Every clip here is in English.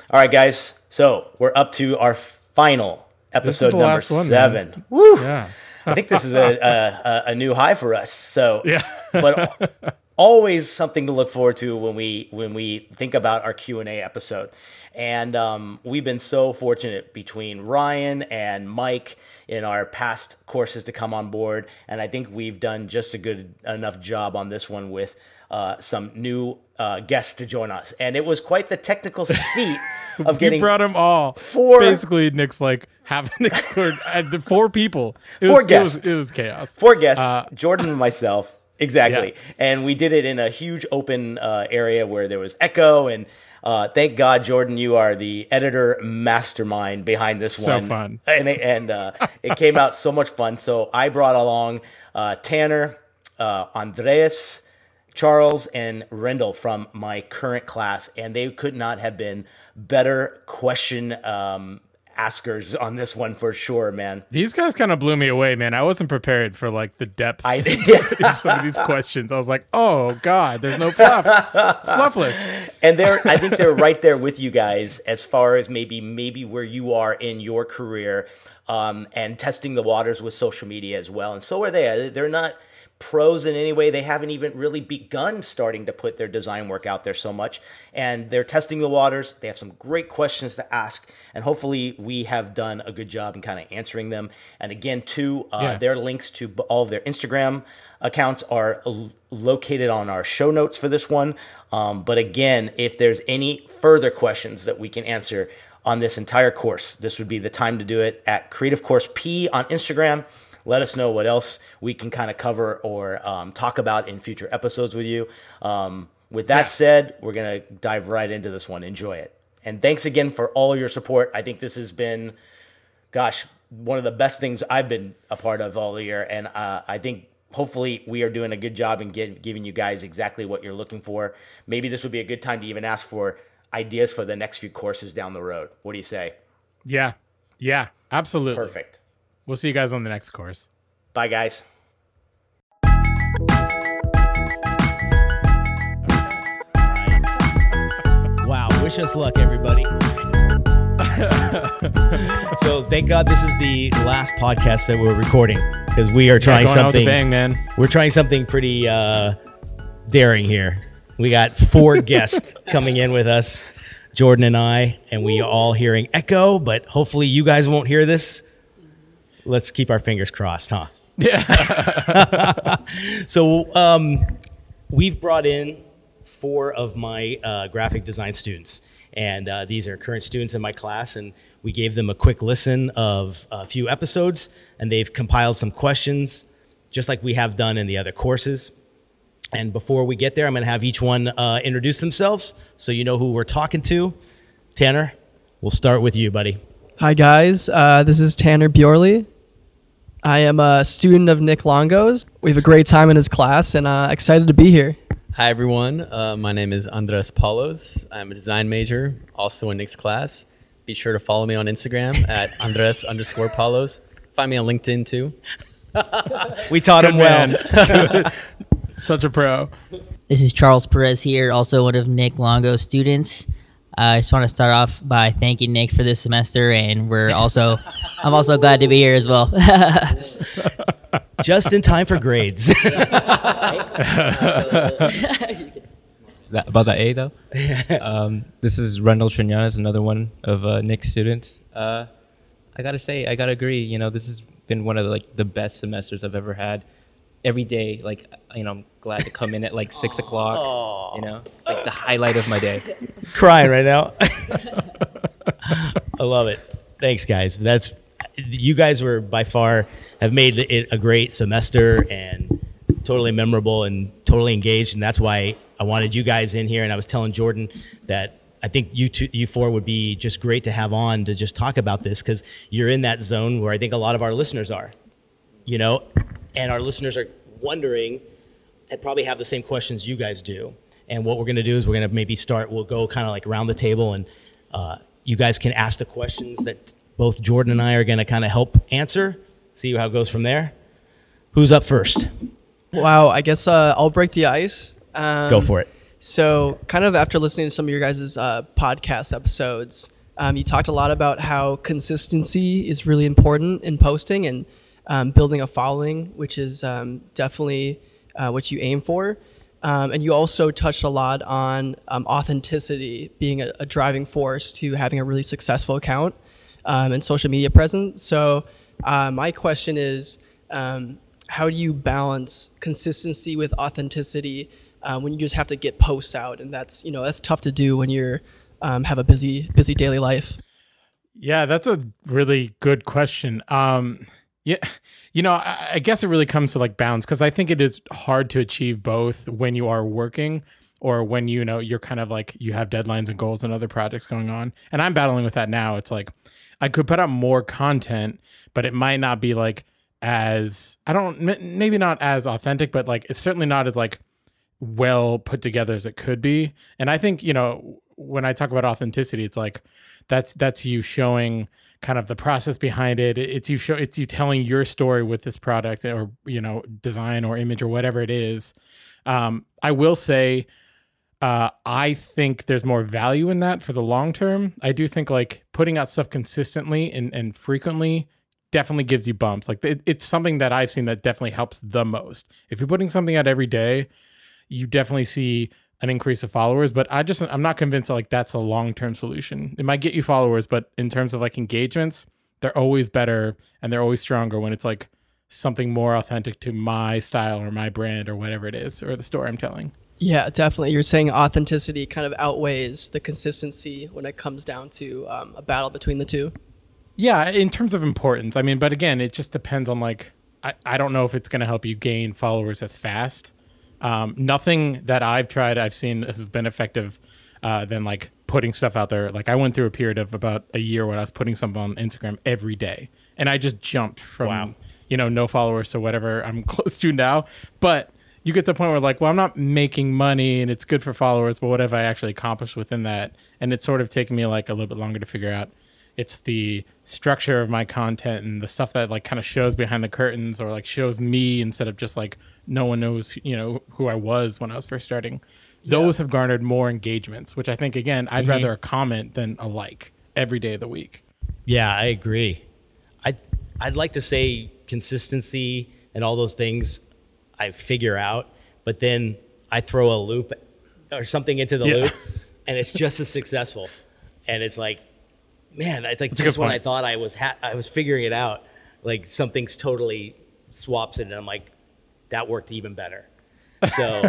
All right, guys. So we're up to our final episode number 7. Man. Woo! Yeah. I think this is a new high for us. So, Yeah. but always something to look forward to when we think about our Q&A episode. And we've been so fortunate between Ryan and Mike in our past courses to come on board, and I think we've done just a good enough job on this one with some new guests to join us. And it was quite the technical feat of getting. You brought them all. 4. Basically, Nick's like having explored 4 people. Four guests. It was chaos. 4 guests, Jordan and myself. Exactly. Yeah. And we did it in a huge open area where there was echo. And thank God, Jordan, you are the editor mastermind behind this So one. fun. And it came out so much fun. So I brought along Tanner, Andreas, Charles, and Rendell from my current class. And they could not have been better question askers on this one for sure, man. These guys kind of blew me away, man. I wasn't prepared for like the depth of some of these questions. I was like, oh God, there's no fluff. It's fluffless. And I think they're right there with you guys as far as maybe where you are in your career, and testing the waters with social media as well. And so are they. They're not pros in any way. They haven't even really begun starting to put their design work out there so much, and they're testing the waters. They have some great questions to ask, and hopefully we have done a good job in kind of answering them. And again, too, their links to all of their Instagram accounts are located on our show notes for this one. But again, if there's any further questions that we can answer on this entire course, this would be the time to do it at Creative Course P on Instagram. Let us know what else we can kind of cover or talk about in future episodes with you. With that said, we're going to dive right into this one. Enjoy it. And thanks again for all your support. I think this has been, one of the best things I've been a part of all year. And I think hopefully we are doing a good job in giving you guys exactly what you're looking for. Maybe this would be a good time to even ask for ideas for the next few courses down the road. What do you say? Yeah, absolutely. Perfect. We'll see you guys on the next course. Bye, guys. Wow. Wish us luck, everybody. So thank God this is the last podcast that we're recording, because we are trying going out with a something. bang, man. We're trying something pretty daring here. We got 4 guests coming in with us, Jordan and I, and we are all hearing echo, but hopefully you guys won't hear this. Let's keep our fingers crossed, huh? Yeah. So we've brought in 4 of my graphic design students, and these are current students in my class, and we gave them a quick listen of a few episodes, and they've compiled some questions, just like we have done in the other courses. And before we get there, I'm going to have each one introduce themselves so you know who we're talking to. Tanner, we'll start with you, buddy. Hi, guys. This is Tanner Bjorley. I am a student of Nick Longo's. We have a great time in his class, and excited to be here. Hi, everyone. My name is Andres Paulos. I'm a design major, also in Nick's class. Be sure to follow me on Instagram at Andres_Paulos. Find me on LinkedIn, too. We taught him well. Such a pro. This is Charles Perez here, also one of Nick Longo's students. I just want to start off by thanking Nick for this semester, and I'm also glad to be here as well. Just in time for grades. About that A, though. This is Rendell Trinanes, another one of Nick's students. I gotta agree. This has been one of the best semesters I've ever had. Every day, I'm glad to come in at 6 o'clock. It's like the highlight of my day. Crying right now. I love it. Thanks, guys. You guys were by far have made it a great semester and totally memorable and totally engaged, and that's why I wanted you guys in here. And I was telling Jordan that I think you 4 would be just great to have on to just talk about this, because you're in that zone where I think a lot of our listeners are, and our listeners are wondering and probably have the same questions you guys do. And what we're going to do is we're going to maybe we'll go kind of around the table, and you guys can ask the questions that both Jordan and I are going to kind of help answer, see how it goes from there. Who's up first? Wow, I guess I'll break the ice. Go for it. So, kind of after listening to some of your guys' podcast episodes, you talked a lot about how consistency is really important in posting and building a following, which is definitely what you aim for. And you also touched a lot on authenticity being a driving force to having a really successful account and social media presence. So my question is, how do you balance consistency with authenticity when you just have to get posts out? And that's tough to do when you're have a busy daily life. Yeah, that's a really good question. Yeah, I guess it really comes to like balance, because I think it is hard to achieve both when you are working or when you're kind of like you have deadlines and goals and other projects going on. And I'm battling with that now. It's like I could put out more content, but it might not be like maybe not as authentic, but like it's certainly not as like well put together as it could be. And I think when I talk about authenticity, it's like that's you showing kind of the process behind it. It's you telling your story with this product or design or image or whatever it is. I will say I think there's more value in that for the long term. I do think like putting out stuff consistently and frequently definitely gives you bumps. Like it's something that I've seen that definitely helps the most. If you're putting something out every day, you definitely see an increase of followers, but I'm not convinced that like that's a long-term solution. It might get you followers, but in terms of like engagements, they're always better and they're always stronger when it's like something more authentic to my style or my brand or whatever it is, or the story I'm telling. Yeah, definitely. You're saying authenticity kind of outweighs the consistency when it comes down to a battle between the two. Yeah, in terms of importance. I mean, but again, it just depends on like, I don't know if it's going to help you gain followers as fast. Nothing that I've seen has been effective than like putting stuff out there. Like I went through a period of about a year when I was putting something on Instagram every day, and I just jumped from no followers to whatever I'm close to now. But you get to a point where like, well, I'm not making money and it's good for followers, but what have I actually accomplished within that? And it's sort of taken me like a little bit longer to figure out. It's the structure of my content and the stuff that like kind of shows behind the curtains or like shows me instead of just like no one knows, who I was when I was first starting. Those have garnered more engagements, which I think, again, I'd rather a comment than a like every day of the week. Yeah, I agree. I'd like to say consistency and all those things I figure out, but then I throw a loop or something into the loop and it's just as successful. And it's like, man, it's like just when I thought I was figuring it out, like something's totally swaps it and I'm like, that worked even better. So,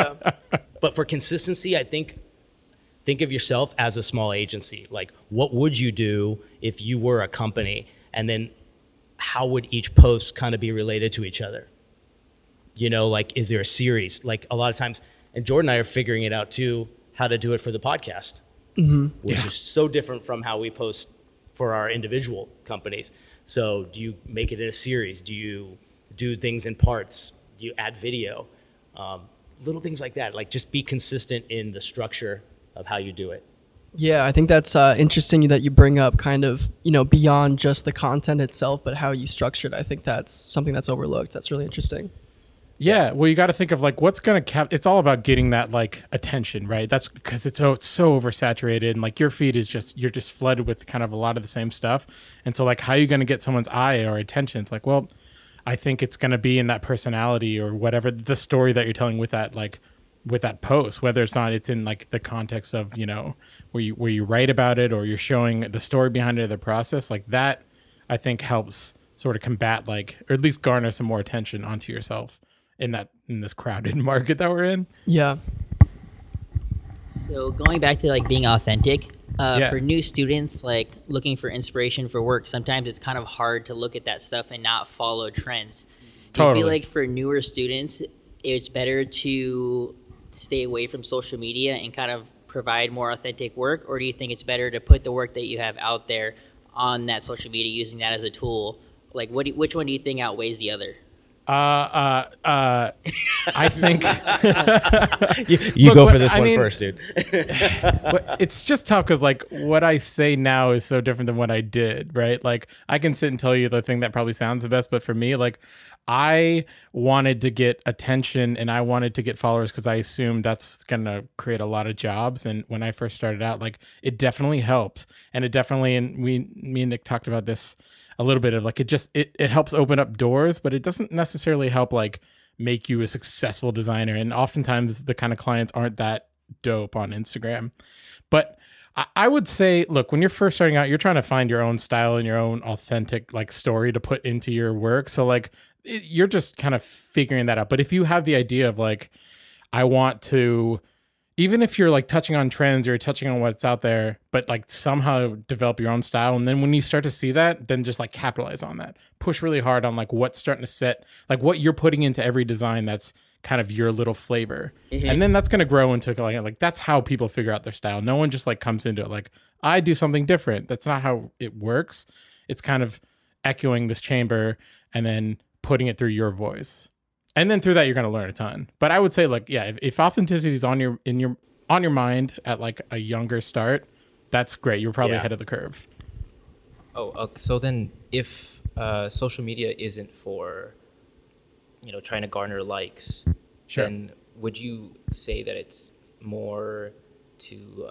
but for consistency, I think of yourself as a small agency. Like, what would you do if you were a company? And then how would each post kind of be related to each other? Like, is there a series? Like a lot of times, and Jordan and I are figuring it out too, how to do it for the podcast, which is so different from how we post for our individual companies. So do you make it in a series? Do you do things in parts? Do you add video? Little things like that. Like just be consistent in the structure of how you do it. Yeah, I think that's interesting that you bring up kind of, beyond just the content itself, but how you structure it. I think that's something that's overlooked. That's really interesting. Yeah, well, you got to think of like what's going to it's all about getting that like attention, right? That's because it's so oversaturated and like your feed is you're just flooded with kind of a lot of the same stuff. And so like how are you going to get someone's eye or attention? It's like, well, I think it's going to be in that personality or whatever the story that you're telling with that post, whether it's in like the context of, where you write about it or you're showing the story behind it or the process, like that I think helps sort of combat like, or at least garner some more attention onto yourself in this crowded market that we're in. Yeah. So going back to like being authentic, for new students, like looking for inspiration for work, sometimes it's kind of hard to look at that stuff and not follow trends. Do you feel like for newer students, it's better to stay away from social media and kind of provide more authentic work? Or do you think it's better to put the work that you have out there on that social media, using that as a tool? Like which one do you think outweighs the other? I think you go for this one first, dude. It's just tough because like what I say now is so different than what I did, right? Like I can sit and tell you the thing that probably sounds the best, but for me, like I wanted to get attention and I wanted to get followers because I assumed that's gonna create a lot of jobs. And when I first started out, like it definitely helped, and it definitely, and me and Nick talked about this a little bit of like it helps open up doors, but it doesn't necessarily help like make you a successful designer. And oftentimes the kind of clients aren't that dope on Instagram. But I would say, look, when you're first starting out, you're trying to find your own style and your own authentic like story to put into your work. So like you're just kind of figuring that out. But if you have the idea of like, I want to, even if you're like touching on trends or you're touching on what's out there, but like somehow develop your own style. And then when you start to see that, then just like capitalize on that. Push really hard on like what's starting to set, like what you're putting into every design that's kind of your little flavor. Mm-hmm. And then that's going to grow into like, that's how people figure out their style. No one just like comes into it like, I do something different. That's not how it works. It's kind of echoing this chamber and then putting it through your voice. And then through that, you're going to learn a ton. But I would say, like, yeah, if authenticity is on your mind at like a younger start, that's great. You're probably ahead of the curve. Oh, so then if social media isn't for, trying to garner likes, sure, then would you say that it's more to,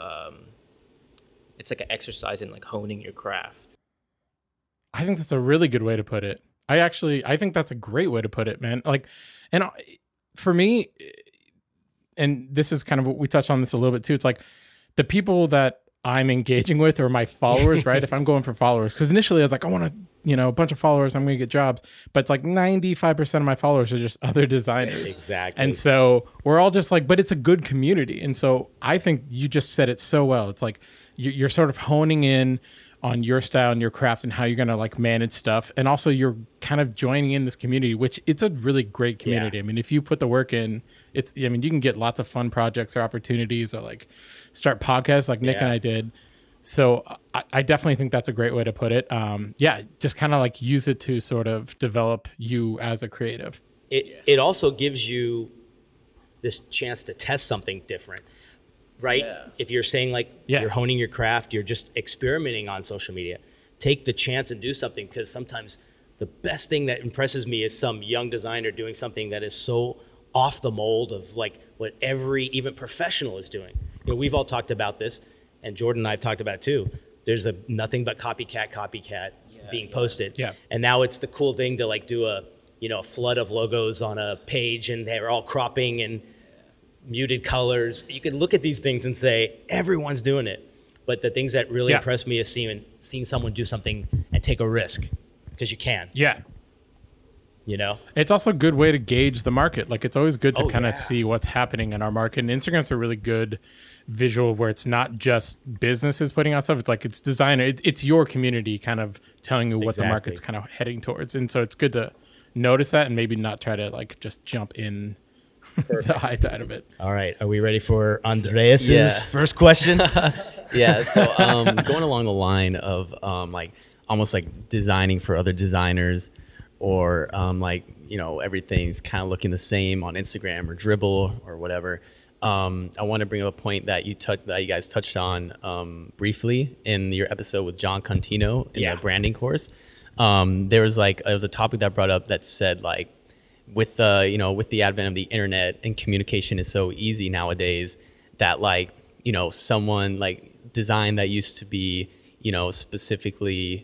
it's like an exercise in like honing your craft? I think that's a really good way to put it. I think that's a great way to put it, man. Like, and for me, and this is kind of what we touched on this a little bit too. It's like the people that I'm engaging with are my followers, right? If I'm going for followers, because initially I was like, I want to, a bunch of followers, I'm going to get jobs. But it's like 95% of my followers are just other designers. Exactly. And so we're all just like, but it's a good community. And so I think you just said it so well. It's like you're sort of honing in on your style and your craft and how you're going to like manage stuff. And also you're kind of joining in this community, which it's a really great community. Yeah. I mean, if you put the work in, you can get lots of fun projects or opportunities or like start podcasts like Nick and I did. So I definitely think that's a great way to put it. Just kind of like use it to sort of develop you as a creative. It also gives you this chance to test something different. Right? Yeah. If you're saying like you're honing your craft, you're just experimenting on social media, take the chance and do something, because sometimes the best thing that impresses me is some young designer doing something that is so off the mold of like what every even professional is doing. We've all talked about this, and Jordan and I have talked about it too. There's nothing but copycat being posted. Yeah. And now it's the cool thing to like do a flood of logos on a page, and they're all cropping and muted colors. You can look at these things and say, everyone's doing it. But the things that really impress me is seeing someone do something and take a risk, because you can. Yeah. It's also a good way to gauge the market. Like, it's always good to kind of see what's happening in our market. And Instagram's a really good visual where it's not just businesses putting out stuff. It's like it's designer. It's your community kind of telling you what the market's kind of heading towards. And so it's good to notice that and maybe not try to like just jump in the hype out of it. All right. Are we ready for Andreas's first question? So going along the line of like almost like designing for other designers, or everything's kind of looking the same on Instagram or Dribbble or whatever. I want to bring up a point that you guys touched on briefly in your episode with John Contino in the branding course. There was a topic that brought up that said like, with the advent of the internet and communication is so easy nowadays, that like, someone like design that used to be, specifically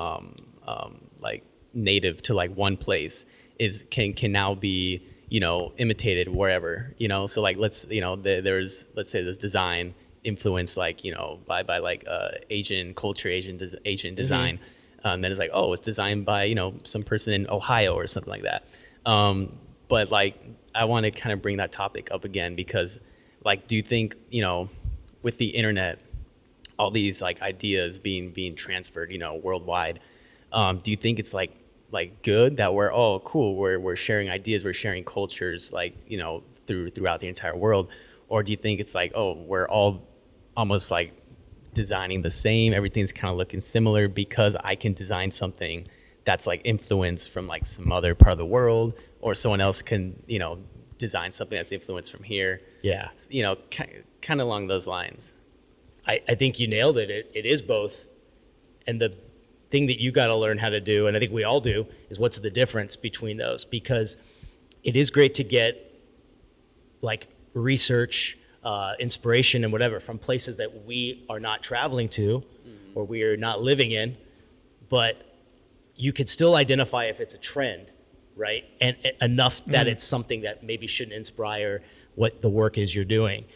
like native to like one place can now be, imitated wherever, so like let's say there's design influence like, by like Asian culture, Asian design, then it's like, oh, it's designed by, some person in Ohio or something like that. But like, I want to kind of bring that topic up again, because like, do you think, with the internet, all these like ideas being transferred, worldwide, do you think it's like good that we're sharing ideas, we're sharing cultures, like, throughout the entire world? Or do you think it's like, oh, we're all almost like designing the same, everything's kind of looking similar because I can design something that's like influenced from like some other part of the world, or someone else can, you know, design something that's influenced from here. Yeah. You know, kind of along those lines. I think you nailed it. It is both. And the thing that you got to learn how to do, and I think we all do, is what's the difference between those? Because it is great to get like research, inspiration and whatever from places that we are not traveling to or we are not living in, but you could still identify if it's a trend, right? And enough that it's something that maybe shouldn't inspire what the work is you're doing.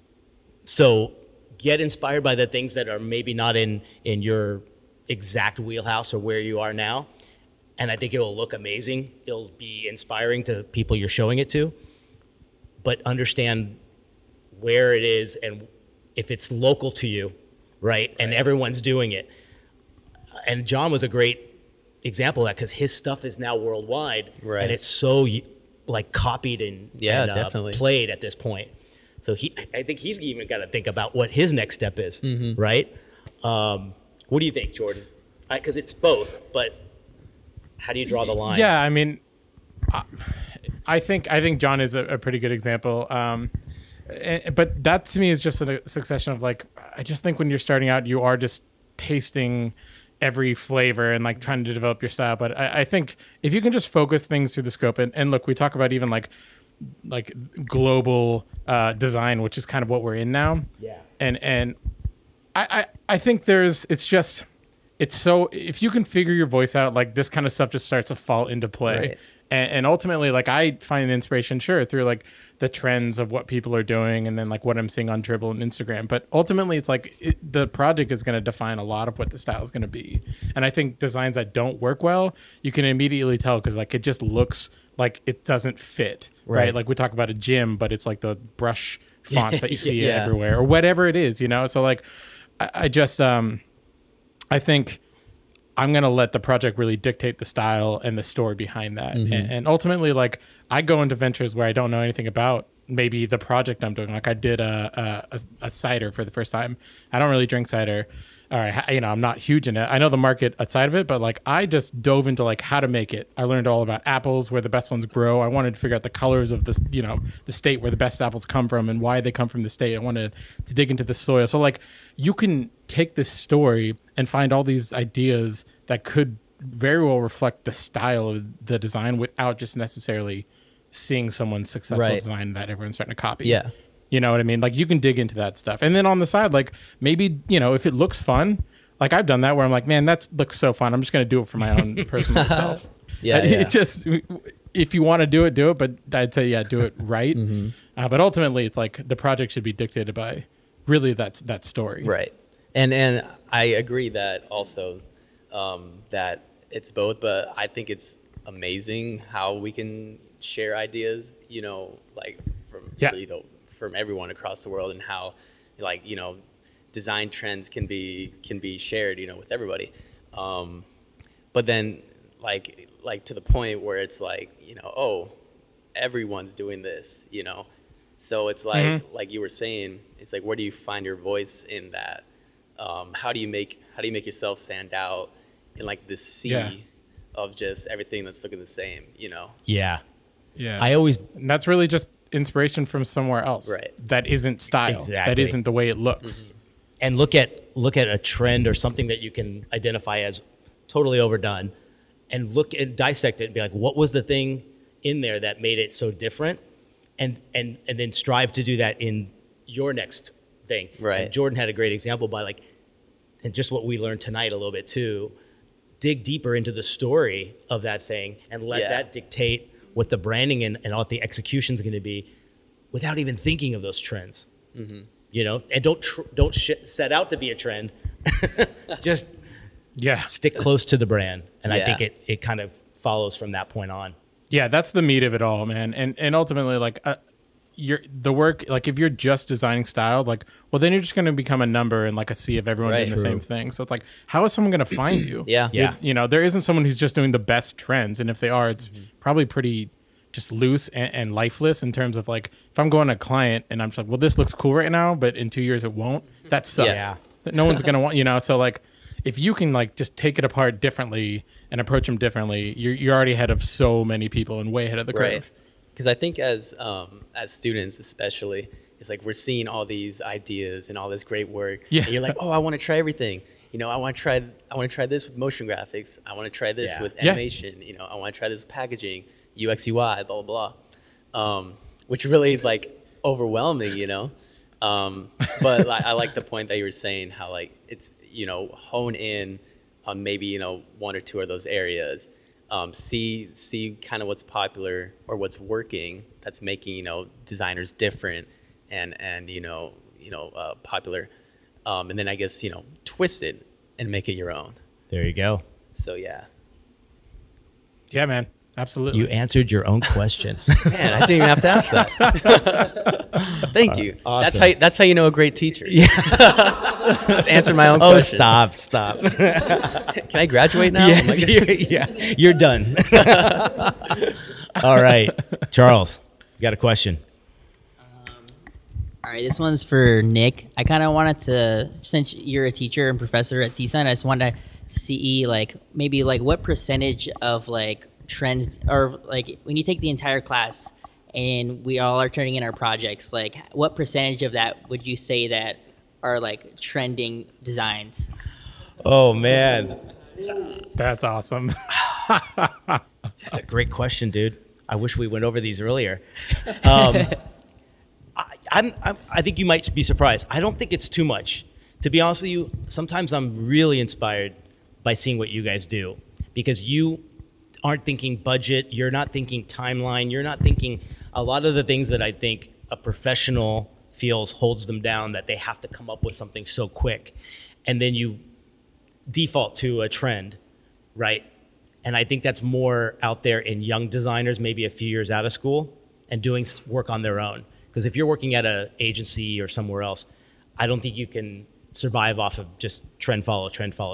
So get inspired by the things that are maybe not in your exact wheelhouse or where you are now. And I think it will look amazing. It'll be inspiring to people you're showing it to, but understand where it is and if it's local to you, right? And everyone's doing it. And John was a great example of that because his stuff is now worldwide, right? And it's so like copied and definitely played at this point. So I think he's even got to think about what his next step is, right? What do you think, Jordan? Because it's both, but how do you draw the line? Yeah, I mean, I think John is a pretty good example. But that to me is just a succession of like, I just think when you're starting out, you are just tasting every flavor and like trying to develop your style. But I think if you can just focus things through the scope and look, we talk about even like global design, which is kind of what we're in now. Yeah. And I think it's so, if you can figure your voice out, like this kind of stuff just starts to fall into play. Right. And ultimately, like I find inspiration, sure, through like the trends of what people are doing and then like what I'm seeing on Dribbble and Instagram. But ultimately, it's like the project is going to define a lot of what the style is going to be. And I think designs that don't work well, you can immediately tell because like it just looks like it doesn't fit, right? Like we talk about a gym, but it's like the brush fonts that you see everywhere or whatever it is, you know? So like I just, I think I'm going to let the project really dictate the style and the story behind that. And ultimately, like I go into ventures where I don't know anything about maybe the project I'm doing. Like I did a cider for the first time. I don't really drink cider. All right, you know, I'm not huge in it. I know the market outside of it, but like I just dove into like how to make it. I learned all about apples, where the best ones grow. I wanted to figure out the colors of this, you know, the state where the best apples come from and why they come from the state. I wanted to dig into the soil. So like you can take this story and find all these ideas that could very well reflect the style of the design without just necessarily seeing someone's successful design that everyone's starting to copy. Yeah. You know what I mean? Like you can dig into that stuff. And then on the side, like maybe, you know, if it looks fun, like I've done that where I'm like, man, that looks so fun. I'm just going to do it for my own personal self. It just, if you want to do it, but I'd say, yeah, do it right. But ultimately it's like the project should be dictated by really that story. Right. And I agree that also that it's both, but I think it's amazing how we can share ideas, you know, like from everyone across the world, and how like, you know, design trends can be shared, you know, with everybody. But then like to the point where it's like, you know, oh, everyone's doing this, you know? So it's like, like you were saying, it's like, where do you find your voice in that? How do you make yourself stand out in like this sea of just everything that's looking the same, you know? Yeah. And that's really just inspiration from somewhere else. Right. That isn't style. Exactly. That isn't the way it looks. And look at a trend or something that you can identify as totally overdone, and look and dissect it and be like, what was the thing in there that made it so different? And then strive to do that in your next thing. Right. And Jordan had a great example by like, and just what we learned tonight a little bit too, dig deeper into the story of that thing and let that dictate what the branding and what the execution is going to be without even thinking of those trends. You know, and don't set out to be a trend. Just stick close to the brand. And I think it kind of follows from that point on. Yeah, that's the meat of it all, man. And ultimately, like, the work, like, if you're just designing style, like, well, then you're just going to become a number in like a sea of everyone doing the same thing. So it's like, how is someone going to find you? You know, there isn't someone who's just doing the best trends, and if they are, it's probably pretty just loose and lifeless in terms of like, if I'm going to a client and I'm just like, well, this looks cool right now, but in 2 years it won't. That sucks. No one's going to want, you know. So like, if you can like just take it apart differently and approach them differently, you're already ahead of so many people and way ahead of the curve. Because I think as students especially, it's like we're seeing all these ideas and all this great work. Yeah. And you're like, oh, I want to try everything. You know, I want to try this with motion graphics. I want to try this with animation. You know, I want to try this with packaging, UX, UI, blah, blah, blah. Which really is like overwhelming, you know. But I like the point that you were saying, how like it's, you know, hone in on maybe, you know, one or two of those areas. See kind of what's popular or what's working that's making, you know, designers different and popular. And then I guess, you know, twist it and make it your own. There you go. So yeah. Yeah, man. Absolutely. You answered your own question. Man, I didn't even have to ask that. Thank you. Awesome. That's how you know a great teacher. Yeah. Just answer my own question. Oh, stop. Can I graduate now? Yes, you're done. All right. Charles, you got a question? All right, this one's for Nick. I kind of wanted to, since you're a teacher and professor at CSUN, I just wanted to see like maybe like what percentage of like trends, or like when you take the entire class and we all are turning in our projects, like what percentage of that would you say that are like trending designs? Oh man, that's awesome. That's a great question, dude. I wish we went over these earlier. I think you might be surprised. I don't think it's too much. To be honest with you, sometimes I'm really inspired by seeing what you guys do, because you aren't thinking budget, you're not thinking timeline, you're not thinking a lot of the things that I think a professional feels holds them down, that they have to come up with something so quick. And then you default to a trend, right? And I think that's more out there in young designers, maybe a few years out of school, and doing work on their own. Because if you're working at an agency or somewhere else, I don't think you can survive off of just trend follow.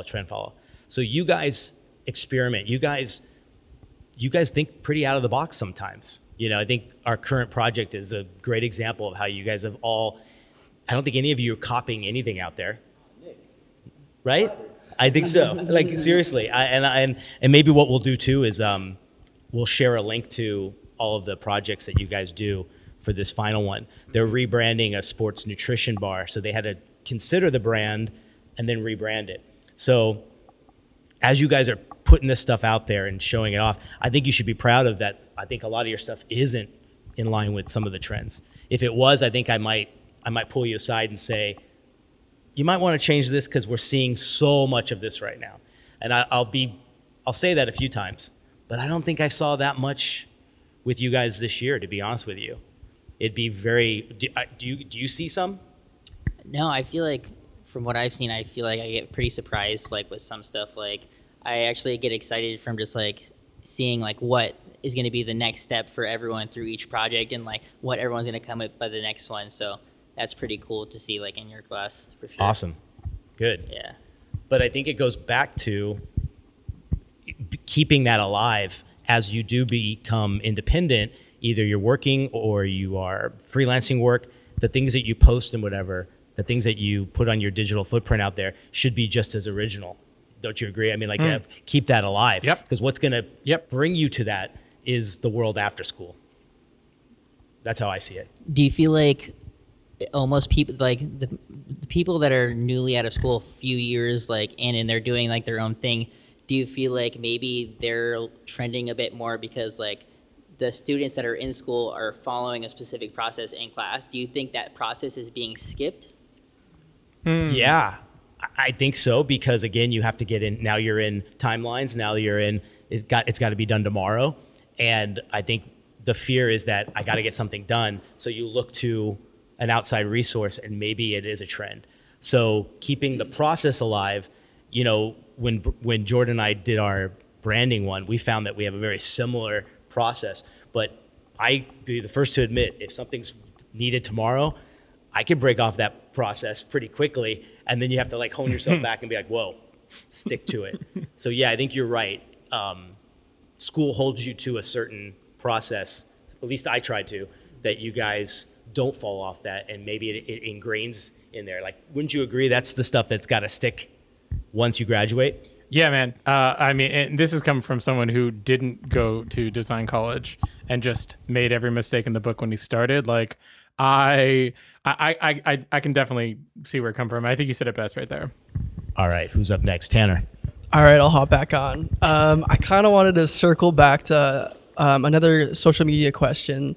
So you guys experiment. You guys think pretty out of the box sometimes. You know, I think our current project is a great example of how you guys have all, I don't think any of you are copying anything out there. Right? I think so. Like seriously. And maybe what we'll do too is we'll share a link to all of the projects that you guys do for this final one. They're rebranding a sports nutrition bar, so they had to consider the brand and then rebrand it. So as you guys are putting this stuff out there and showing it off, I think you should be proud of that. I think a lot of your stuff isn't in line with some of the trends. If it was, I think I might pull you aside and say, you might want to change this because we're seeing so much of this right now. And I'll say that a few times, but I don't think I saw that much with you guys this year, to be honest with you. It'd be very, do you see some? No, I feel like from what I've seen, I feel like I get pretty surprised like with some stuff. Like I actually get excited from just like seeing like what is going to be the next step for everyone through each project and like what everyone's going to come up by the next one. So that's pretty cool to see like in your class for sure. Awesome. Good. Yeah. But I think it goes back to keeping that alive as you do become independent. Either you're working or you are freelancing work, the things that you post and whatever, the things that you put on your digital footprint out there should be just as original. Don't you agree? I mean, like, keep that alive. Yep. Because what's going to bring you to that is the world after school. That's how I see it. Do you feel like almost people, like the people that are newly out of school a few years, like, and they're doing like their own thing, do you feel like maybe they're trending a bit more because like the students that are in school are following a specific process in class? Do you think that process is being skipped? Yeah, I think so, because again, you have to get in, now you're in timelines, now you're in, it's got to be done tomorrow. And I think the fear is that I got to get something done. So you look to an outside resource and maybe it is a trend. So keeping the process alive, you know, when Jordan and I did our branding one, we found that we have a very similar process. But I'd be the first to admit, if something's needed tomorrow, I can break off that process pretty quickly. And then you have to like hone yourself back and be like, whoa, stick to it. So yeah, I think you're right. School holds you to a certain process, at least I try to, that you guys don't fall off that, and maybe it ingrains in there. Like, wouldn't you agree that's the stuff that's got to stick once you graduate? Yeah, man. I mean, and this is coming from someone who didn't go to design college and just made every mistake in the book when he started. Like, I can definitely see where it come from. I think you said it best right there. All right, who's up next? Tanner. All right, I'll hop back on. I kind of wanted to circle back to another social media question.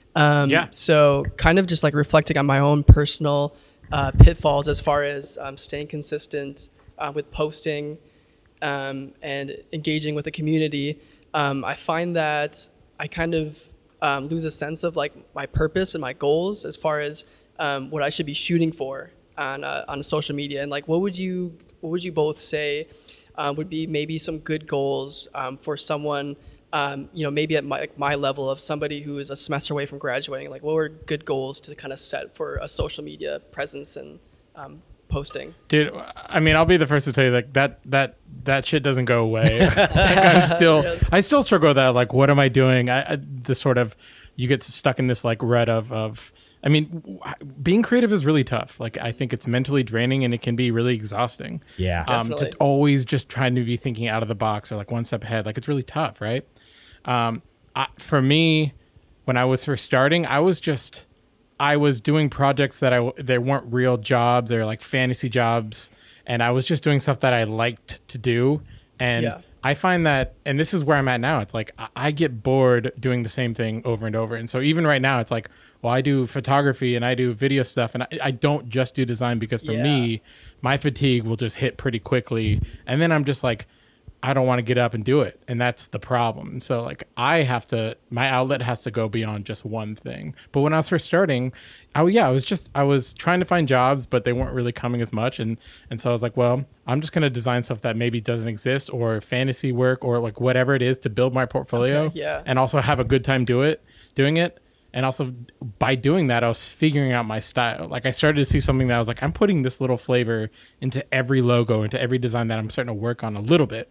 So kind of just like reflecting on my own personal pitfalls as far as staying consistent with posting and engaging with the community. I find that I kind of lose a sense of like my purpose and my goals as far as what I should be shooting for on social media. And like, what would you both say would be maybe some good goals for someone, maybe at my level of somebody who is a semester away from graduating? Like, what were good goals to kind of set for a social media presence and posting? Dude, I mean, I'll be the first to tell you, like, that shit doesn't go away. I still struggle with that. Like, what am I doing? You get stuck in this like rut of I mean, being creative is really tough. Like, I think it's mentally draining and it can be really exhausting. Yeah. To always just trying to be thinking out of the box or like one step ahead. Like, it's really tough, right? For me, when I was first starting, I was doing projects that they weren't real jobs. They're like fantasy jobs. And I was just doing stuff that I liked to do. And I find that, and this is where I'm at now. It's like, I get bored doing the same thing over and over. And so even right now, it's like, well, I do photography and I do video stuff, and I don't just do design, because for me, my fatigue will just hit pretty quickly. And then I'm just like, I don't want to get up and do it. And that's the problem. So like, my outlet has to go beyond just one thing. But when I was first starting, I was trying to find jobs, but they weren't really coming as much. And so I was like, well, I'm just going to design stuff that maybe doesn't exist, or fantasy work, or like whatever it is, to build my portfolio and also have a good time doing it. And also by doing that, I was figuring out my style. Like, I started to see something that I was like, I'm putting this little flavor into every logo, into every design that I'm starting to work on a little bit.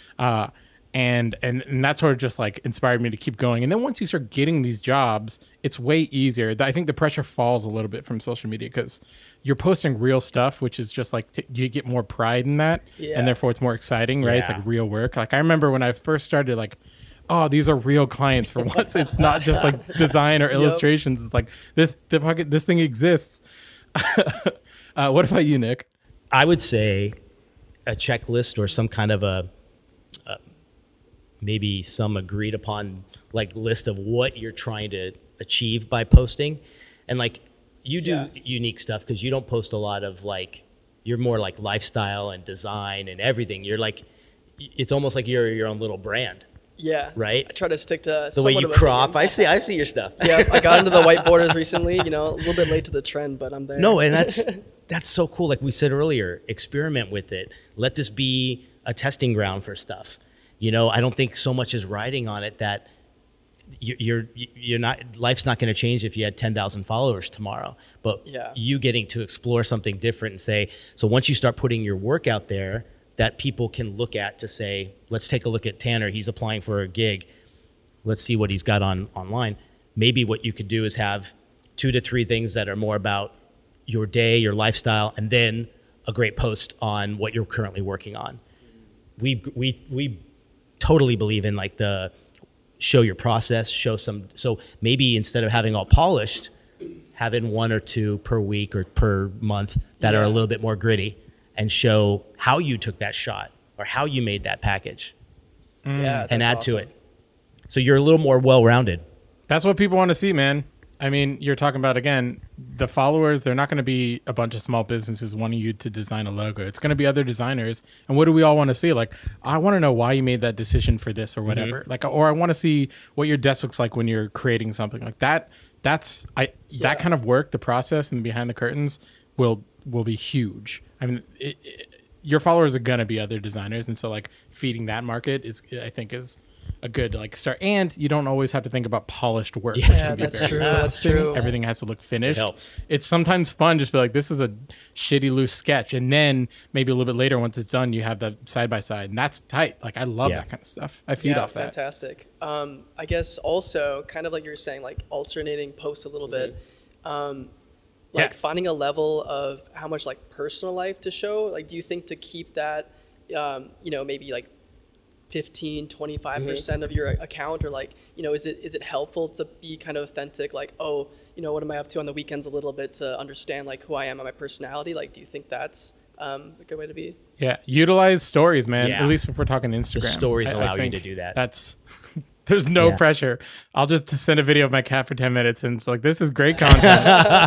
And that sort of just like inspired me to keep going. And then once you start getting these jobs, it's way easier. I think the pressure falls a little bit from social media, because you're posting real stuff, which is just like, you get more pride in that. And therefore it's more exciting, right? It's like real work. Like, I remember when I first started, like, oh, these are real clients for once. It's not just like design or illustrations. It's like this thing exists. What about you, Nick? I would say a checklist, or some kind of maybe some agreed upon like list of what you're trying to achieve by posting. And like, you do unique stuff, because you don't post a lot of like, you're more like lifestyle and design and everything. You're like, it's almost like you're your own little brand. Yeah. Right? I try to stick to the way you crop. I see your stuff. Yeah. I got into the white borders recently, a little bit late to the trend, but I'm there. No, and that's so cool. Like we said earlier, experiment with it. Let this be a testing ground for stuff. I don't think so much is riding on it that you're not, life's not going to change if you had 10,000 followers tomorrow, but you getting to explore something different and say, so once you start putting your work out there, that people can look at to say, let's take a look at Tanner. He's applying for a gig. Let's see what he's got online. Maybe what you could do is have 2 to 3 things that are more about your day, your lifestyle, and then a great post on what you're currently working on. We totally believe in like the show your process, so maybe instead of having all polished, having 1 or 2 per week or per month that are a little bit more gritty, and show how you took that shot or how you made that package and add to it. So you're a little more well-rounded. That's what people want to see, man. I mean, you're talking about, again, the followers, they're not going to be a bunch of small businesses wanting you to design a logo. It's going to be other designers. And what do we all want to see? Like, I want to know why you made that decision for this or whatever. Mm-hmm. Like, or I want to see what your desk looks like when you're creating something like that. That kind of work, the process and behind the curtains will be huge. I mean, your followers are going to be other designers. And so like feeding that market is a good like start. And you don't always have to think about polished work. Yeah, that's true. That's true. Everything has to look finished. It helps. It's sometimes fun just be like, this is a shitty loose sketch. And then maybe a little bit later, once it's done, you have the side by side, and that's tight. Like, I love that kind of stuff. I feed off that. Fantastic. I guess also kind of like you were saying, like alternating posts a little bit. like finding a level of how much like personal life to show. Like, do you think to keep that, maybe like 15, 25% of your account, or like, is it helpful to be kind of authentic? Like, oh, what am I up to on the weekends a little bit to understand like who I am and my personality? Like, do you think that's a good way to be? Yeah. Utilize stories, man. At least if we're talking Instagram. The stories allow you to do that. That's, there's no pressure. I'll just send a video of my cat for 10 minutes and it's like, this is great content.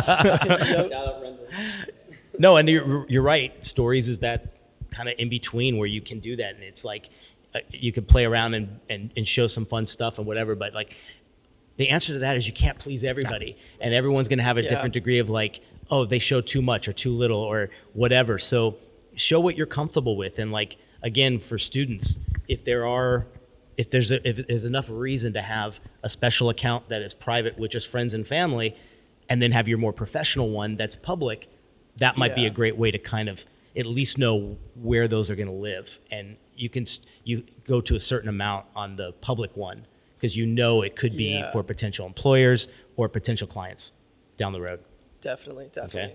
No, and you're right. Stories is that kind of in between where you can do that. And it's like, you can play around and show some fun stuff and whatever. But like, the answer to that is you can't please everybody. And everyone's going to have a different degree of like, oh, they show too much or too little or whatever. So show what you're comfortable with. And like, again, for students, if there's enough reason to have a special account that is private with just friends and family, and then have your more professional one that's public, that might be a great way to kind of at least know where those are going to live. And you go to a certain amount on the public one because it could be for potential employers or potential clients down the road. Definitely. Okay.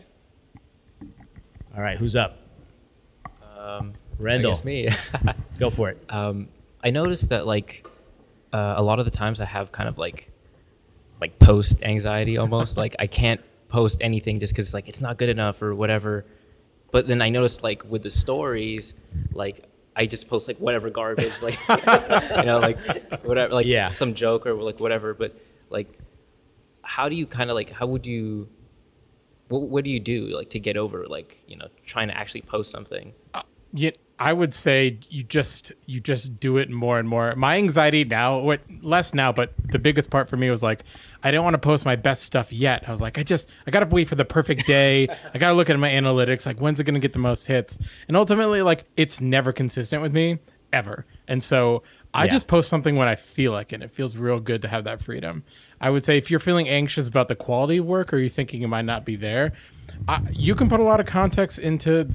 All right, who's up? Rendell. I guess me. Go for it. I noticed that like a lot of the times I have kind of like post anxiety almost. Like I can't post anything just because like it's not good enough or whatever. But then I noticed like with the stories, like I just post like whatever garbage, like like whatever, like some joke or like whatever. But like, how do you kind of like what do you do like to get over like trying to actually post something? I would say you just do it more and more. My anxiety now, less now, but the biggest part for me was like, I didn't want to post my best stuff yet. I was like, I got to wait for the perfect day. I got to look at my analytics. Like, when's it going to get the most hits? And ultimately, like, it's never consistent with me ever. And so I just post something when I feel like it. It feels real good to have that freedom. I would say if you're feeling anxious about the quality of work or you're thinking it might not be there, you can put a lot of context into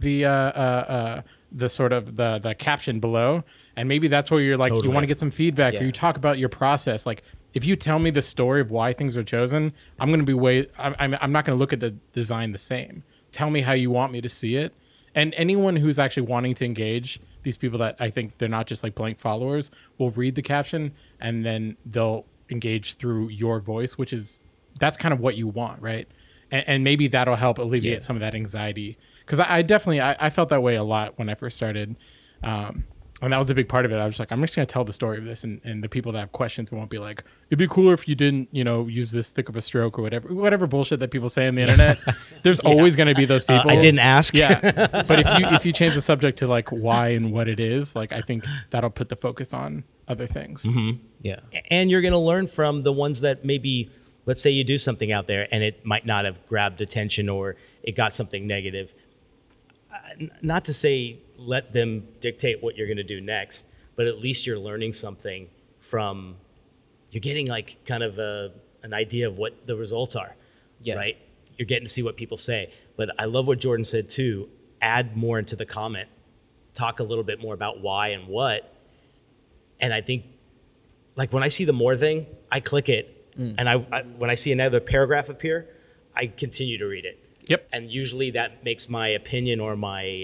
the sort of the caption below, and maybe that's where you're like you want to get some feedback or you talk about your process. Like if you tell me the story of why things are chosen, I'm going to be I'm not going to look at the design the same. Tell me how you want me to see it. And anyone who's actually wanting to engage, these people that I think they're not just like blank followers, will read the caption and then they'll engage through your voice, that's kind of what you want, right? And maybe that'll help alleviate some of that anxiety. Because I definitely felt that way a lot when I first started. And that was a big part of it. I was like, I'm just going to tell the story of this. And the people that have questions won't be like, it'd be cooler if you didn't, use this thick of a stroke or whatever bullshit that people say on the internet. There's always going to be those people. I didn't ask. Yeah. But if you change the subject to like why and what it is, like I think that'll put the focus on other things. Mm-hmm. Yeah. And you're going to learn from the ones that maybe, let's say you do something out there and it might not have grabbed attention or it got something negative. Not to say let them dictate what you're going to do next, but at least you're learning something from, you're getting like kind of an idea of what the results are, right? You're getting to see what people say. But I love what Jordan said too, add more into the comment, talk a little bit more about why and what. And I think like when I see the more thing, I click it. And I when I see another paragraph appear, I continue to read it. Yep. And usually that makes my opinion or my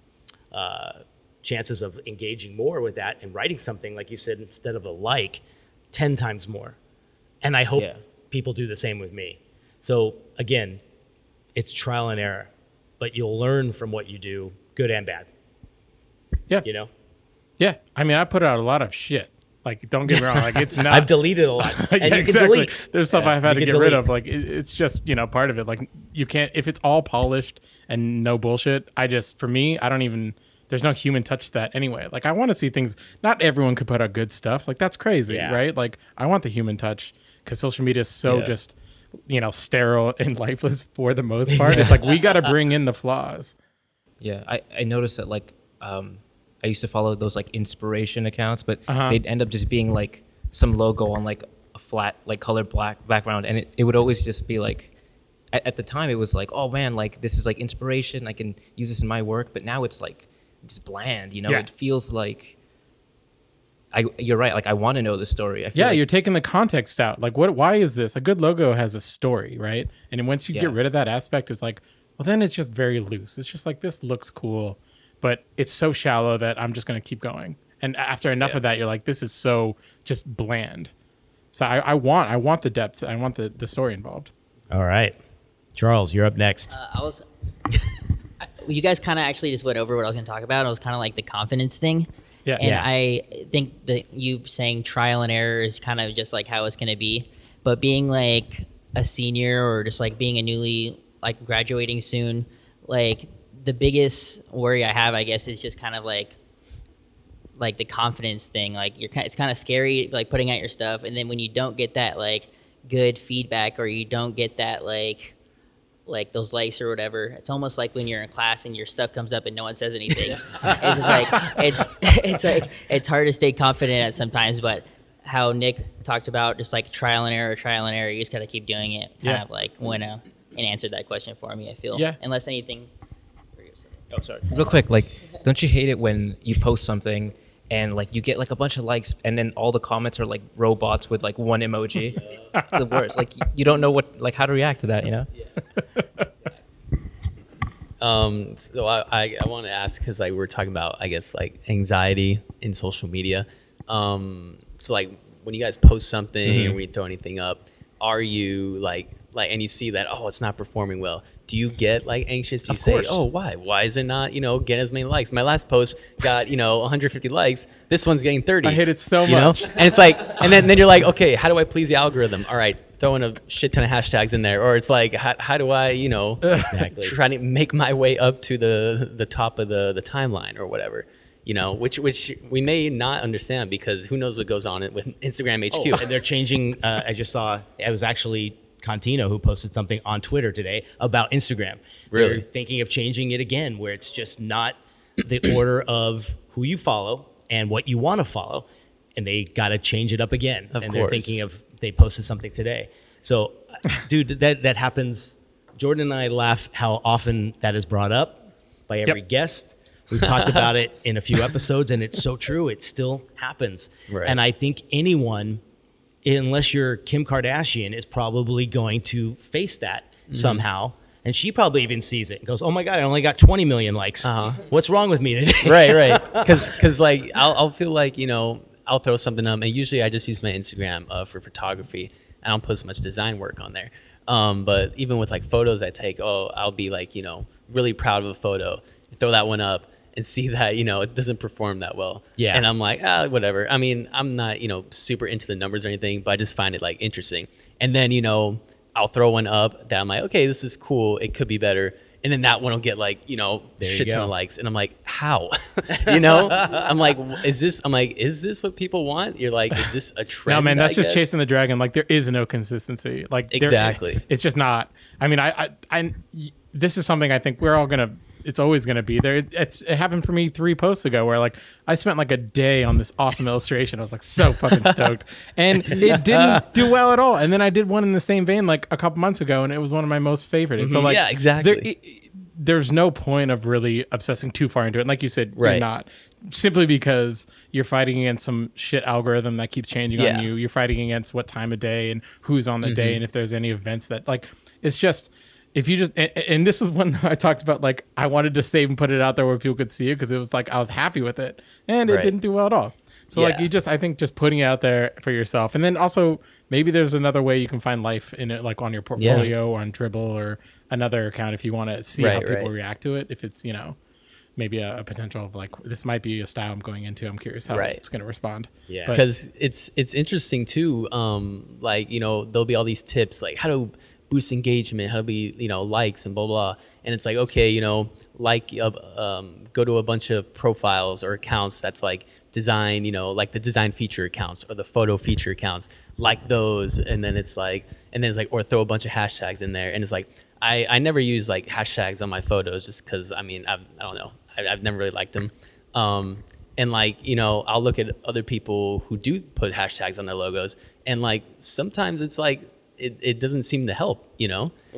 chances of engaging more with that and writing something, like you said, instead of 10 times more. And I hope people do the same with me. So again, it's trial and error, but you'll learn from what you do, good and bad. Yeah. Yeah. I mean, I put out a lot of shit. Like, don't get me wrong. Like, it's not. I've deleted a lot. And you can delete. There's stuff I've had to get rid of. Like, it's just, part of it. Like, you can't, if it's all polished and no bullshit, for me, I don't even, there's no human touch to that anyway. Like, I want to see things, not everyone could put out good stuff. Like, that's crazy, right? Like, I want the human touch because social media is so just, sterile and lifeless for the most part. It's like, we got to bring in the flaws. Yeah. I noticed that, like, I used to follow those like inspiration accounts, but they'd end up just being like some logo on like a flat, like colored black background. And it would always just be like, at the time it was like, oh man, like this is like inspiration. I can use this in my work. But now it's like, it's bland, It feels like you're right. Like I want to know the story. I feel Yeah, like, you're taking the context out. Like, why is this? A good logo has a story, right? And then once you get rid of that aspect, it's like, well, then it's just very loose. It's just like, this looks cool, but it's so shallow that I'm just going to keep going. And after enough of that, you're like, this is so just bland. So I want the depth. I want the story involved. All right. Charles, you're up next. You guys kind of actually just went over what I was going to talk about. It was kind of like the confidence thing. Yeah. And I think that you saying trial and error is kind of just like how it's going to be. But being like a senior or just like being a newly like graduating soon, like the biggest worry I have, I guess, is just kind of like the confidence thing. Like it's kind of scary, like putting out your stuff. And then when you don't get that like good feedback or you don't get that like those likes or whatever, it's almost like when you're in class and your stuff comes up and no one says anything. It's just like it's like it's hard to stay confident at sometimes. But how Nick talked about just like trial and error, you just gotta keep doing it. Kind of like went and answered that question for me. I feel unless anything. Oh, sorry. Real quick, like, don't you hate it when you post something and like you get like a bunch of likes and then all the comments are like robots with like one emoji? It's the worst. Like you don't know how to react to that, you know? So I want to ask, because like we're talking about, I guess, like anxiety in social media. So like when you guys post something or when you throw anything up, are you like and you see that, oh, it's not performing well, do you get like anxious? Do you say, oh, why is it not getting as many likes? My last post got 150 likes, this one's getting 30. I hate it so much. And it's like, and then you're like, okay, how do I please the algorithm? All right, throw in a shit ton of hashtags in there. Or it's like, how do I exactly try to make my way up to the top of the timeline or whatever, which we may not understand, because who knows what goes on with Instagram HQ. And they're changing. I just saw, it was actually Contino who posted something on Twitter today about Instagram. Really? They're thinking of changing it again, where it's just not the order of who you follow and what you want to follow. And they got to change it up again. Of and course. They're thinking of, they posted something today. So, dude, that happens. Jordan and I laugh how often that is brought up by every guest. We've talked about it in a few episodes, and it's so true. It still happens. Right. And I think anyone, unless you're Kim Kardashian, is probably going to face that somehow. And she probably even sees it and goes, oh my God, I only got 20 million likes. What's wrong with me today? Right. Because like I'll feel like, I'll throw something up, and usually I just use my Instagram for photography. I don't post much design work on there. But even with like photos I take, I'll be like, really proud of a photo, throw that one up, and see that, it doesn't perform that well. Yeah. And I'm like, whatever. I mean, I'm not, super into the numbers or anything, but I just find it like interesting. And then, I'll throw one up that I'm like, okay, this is cool. It could be better. And then that one will get like, shit ton of likes. And I'm like, how? I'm like, is this what people want? You're like, is this a trend? No, man, that's just chasing the dragon. Like, there is no consistency. Like, exactly. It's just not. I mean, I this is something I think we're all going to, it's always going to be there. It happened for me 3 posts ago where like I spent like a day on this awesome illustration. I was like so fucking stoked, and it didn't do well at all. And then I did one in the same vein like a couple months ago, and it was one of my most favorite. And so like, yeah, exactly. There's no point of really obsessing too far into it. And like you said, right. You're not, simply because you're fighting against some shit algorithm that keeps changing on you. You're fighting against what time of day and who's on the day, and if there's any events that like, it's just. If you just, and this is when I talked about, like, I wanted to save and put it out there where people could see it, because it was like, I was happy with it, and it didn't do well at all. So like, I think just putting it out there for yourself. And then also maybe there's another way you can find life in it, like on your portfolio or on Dribbble or another account, if you want to see how people react to it. If it's, maybe a potential of like, this might be a style I'm going into. I'm curious how it's going to respond. Yeah. Because it's interesting too. Like, there'll be all these tips, like how to boost engagement, how to be, likes and blah, blah. And it's like, okay, go to a bunch of profiles or accounts that's like design, like the design feature accounts or the photo feature accounts, like those. And then it's like, or throw a bunch of hashtags in there. And it's like, I never use like hashtags on my photos just because, I don't know. I've never really liked them. And like, I'll look at other people who do put hashtags on their logos, and like, sometimes it's like, it doesn't seem to help,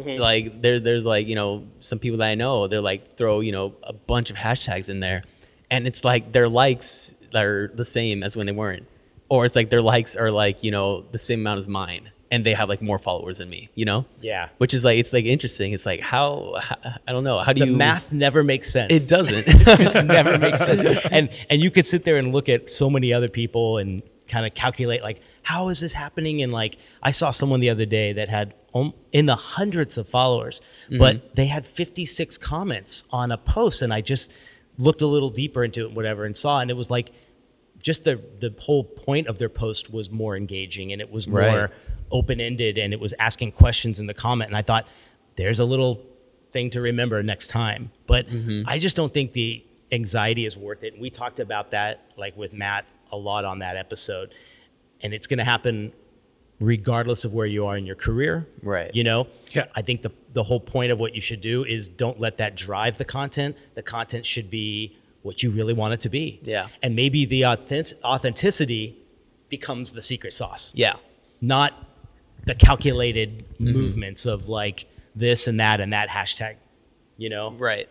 like there's like, some people that I know, they're like throw, a bunch of hashtags in there, and it's like their likes are the same as when they weren't, or it's like their likes are like, you know, the same amount as mine, and they have like more followers than me, you know? Yeah. Which is like, it's like interesting. It's like how I don't know. How do the math never makes sense. It doesn't. It just never makes sense. And you could sit there and look at so many other people and kind of calculate like, how is this happening? And like, I saw someone the other day that had in the hundreds of followers, but they had 56 comments on a post. And I just looked a little deeper into it, whatever, and saw, and it was like, just the whole point of their post was more engaging, and it was more open-ended, and it was asking questions in the comment. And I thought, there's a little thing to remember next time. But I just don't think the anxiety is worth it. And we talked about that like with Matt a lot on that episode. And it's going to happen regardless of where you are in your career. Right. You know? Yeah. I think the whole point of what you should do is don't let that drive the content. The content should be what you really want it to be. Yeah. And maybe the authenticity becomes the secret sauce. Yeah. Not the calculated movements of like this and that hashtag, you know? Right.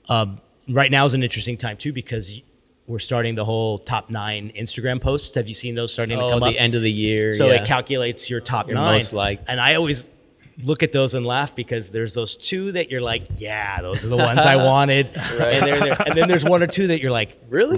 Right now is an interesting time too, because we're starting the whole top 9 Instagram posts. Have you seen those starting to come up? The end of the year. So it calculates your top 9. Most liked. And I always look at those and laugh, because there's those 2 that you're like, yeah, those are the ones I wanted. Right. And they're there. And then there's 1 or 2 that you're like, Really?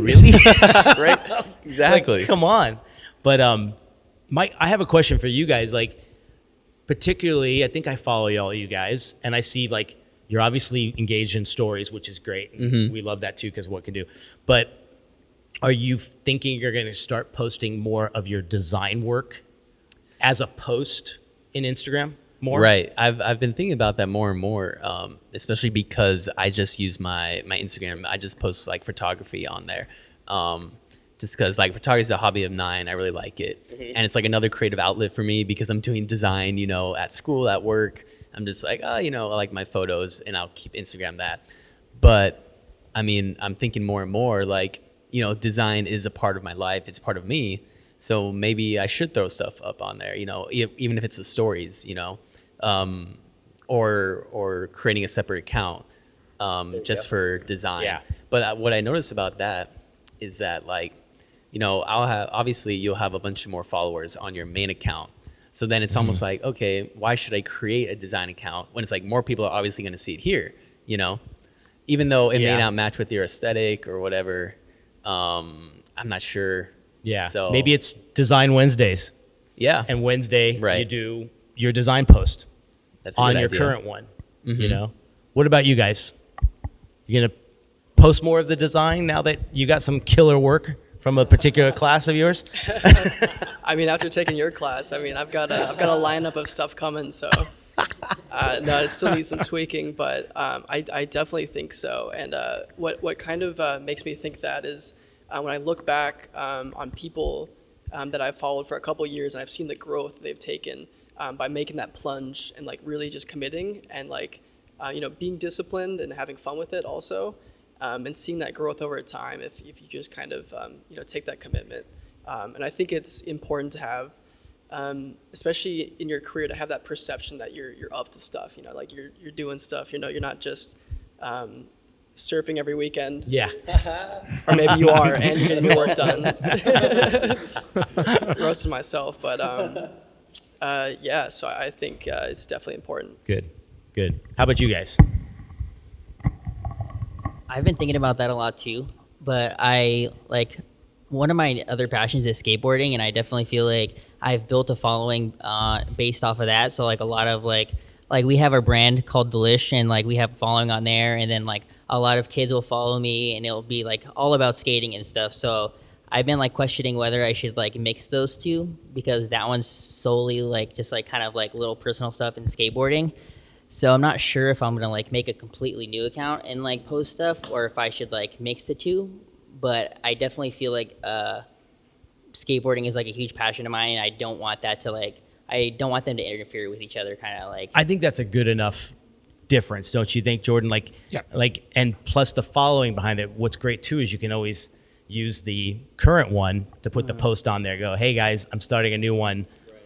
Right. Exactly. Like, come on. But Mike, I have a question for you guys. Like, particularly, I think I follow all you guys, and I see like you're obviously engaged in stories, which is great. We love that too, because what can do. But are you thinking you're going to start posting more of your design work as a post in Instagram more? Right. I've been thinking about that more and more, especially because I just use my Instagram. I just post like photography on there. Just because like photography is a hobby of mine. I really like it. And it's like another creative outlet for me, because I'm doing design, you know, at school, at work. I'm just like, oh, you know, I like my photos, and I'll keep Instagram that. But I mean, I'm thinking more and more like, you know, design is a part of my life. It's part of me. So maybe I should throw stuff up on there, you know, even if it's the stories, you know, or creating a separate account just for design. Yeah. But what I noticed about that is that, like, you know, you'll have a bunch of more followers on your main account. So then it's almost like, okay, why should I create a design account when it's like more people are obviously going to see it here, you know, even though it may not match with your aesthetic or whatever. I'm not sure. Yeah. So maybe it's Design Wednesdays. Yeah. And Wednesday Right. you do your design post That's a on good your idea. current one. You know? What about you guys? You going to post more of the design now that you got some killer work from a particular class of yours? I mean, after taking your class, I mean, I've got a lineup of stuff coming. So no, it still needs some tweaking, but I definitely think so. And what kind of makes me think that is when I look back on people that I've followed for a couple years, and I've seen the growth they've taken by making that plunge and like really just committing and like you know, being disciplined and having fun with it also. And seeing that growth over time if you just kind of you know, take that commitment. And I think it's important to have, especially in your career, to have that perception that you're up to stuff. You know, like you're doing stuff. You know, you're not just surfing every weekend. Yeah. Or maybe you are, and you're getting your work done. Roasting myself, but yeah. So I think it's definitely important. Good. How about you guys? I've been thinking about that a lot too, but one of my other passions is skateboarding, and I definitely feel like I've built a following based off of that. So like a lot of like we have our brand called Delish, and like we have a following on there, and then like a lot of kids will follow me, and it'll be like all about skating and stuff. So I've been like questioning whether I should like mix those two, because that one's solely like just like kind of like little personal stuff and skateboarding. So I'm not sure if I'm gonna like make a completely new account and like post stuff, or if I should like mix the two. But I definitely feel like skateboarding is like a huge passion of mine, and I don't want them to interfere with each other. Kind of like, I think that's a good enough difference, don't you think, Jordan? Like, Yeah. Like, and plus the following behind it. What's great too is you can always use the current one to put the post on there. Go, hey guys, I'm starting a new one.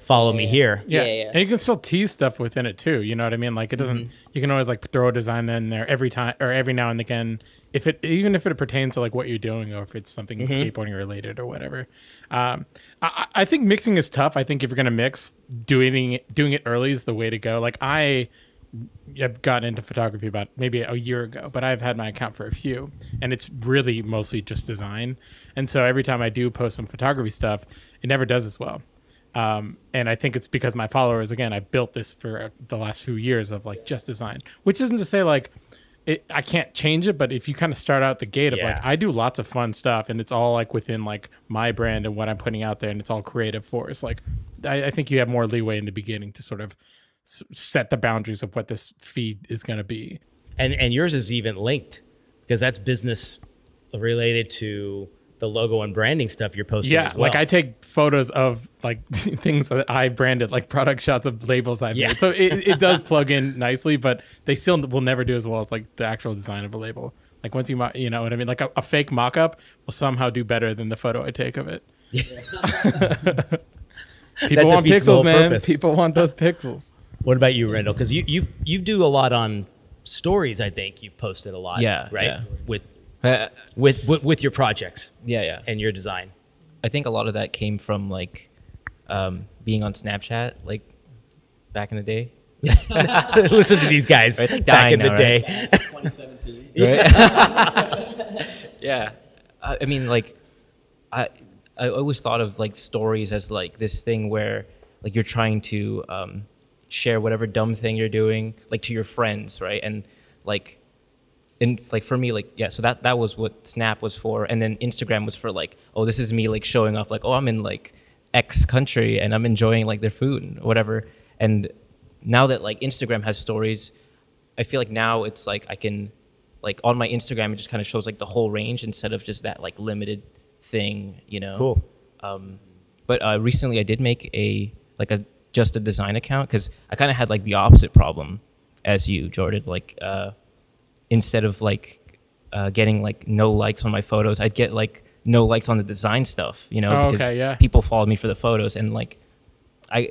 follow me here. Yeah. And you can still tease stuff within it too. You know what I mean? Like it doesn't. You can always like throw a design in there every time or every now and again. Even if it pertains to like what you're doing or if it's something skateboarding related or whatever. I think mixing is tough. I think if you're gonna mix, doing it early is the way to go. Like I've gotten into photography about maybe a year ago, but I've had my account for a few, and it's really mostly just design. And so every time I do post some photography stuff, it never does as well. And I think it's because my followers, again, I built this for the last few years of like just design, which isn't to say like I can't change it, but if you kind of start out the gate of like, I do lots of fun stuff and it's all like within like my brand and what I'm putting out there and it's all creative force. Like I think you have more leeway in the beginning to sort of set the boundaries of what this feed is going to be. And yours is even linked because that's business related to the logo and branding stuff you're posting as well. Like I take photos of like things that I branded, like product shots of labels I've made. So it does plug in nicely, but they still will never do as well as like the actual design of a label. Like once you know what I mean? Like a fake mock-up will somehow do better than the photo I take of it. People want pixels, man. Purpose. People want those pixels. What about you, Rendell? Because you do a lot on stories. I think you've posted a lot. Yeah, right. Yeah. With your projects. Yeah. And your design. I think a lot of that came from like being on Snapchat, like back in the day. Listen to these guys right, like back in the day. Right? 2017. Right? Yeah. I mean, like, I always thought of like stories as like this thing where like you're trying to share whatever dumb thing you're doing like to your friends, right? And like, for me, like, yeah, so that was what Snap was for. And then Instagram was for like, oh, this is me like showing off like, oh, I'm in like X country and I'm enjoying like their food and whatever. And now that like Instagram has stories, I feel like now it's like I can like on my Instagram, it just kind of shows like the whole range instead of just that like limited thing, you know? Cool. But recently I did make just a design account because I kind of had like the opposite problem as you, Jordan. Like instead of like getting like no likes on my photos, I'd get like no likes on the design stuff, you know, because people followed me for the photos. And like, I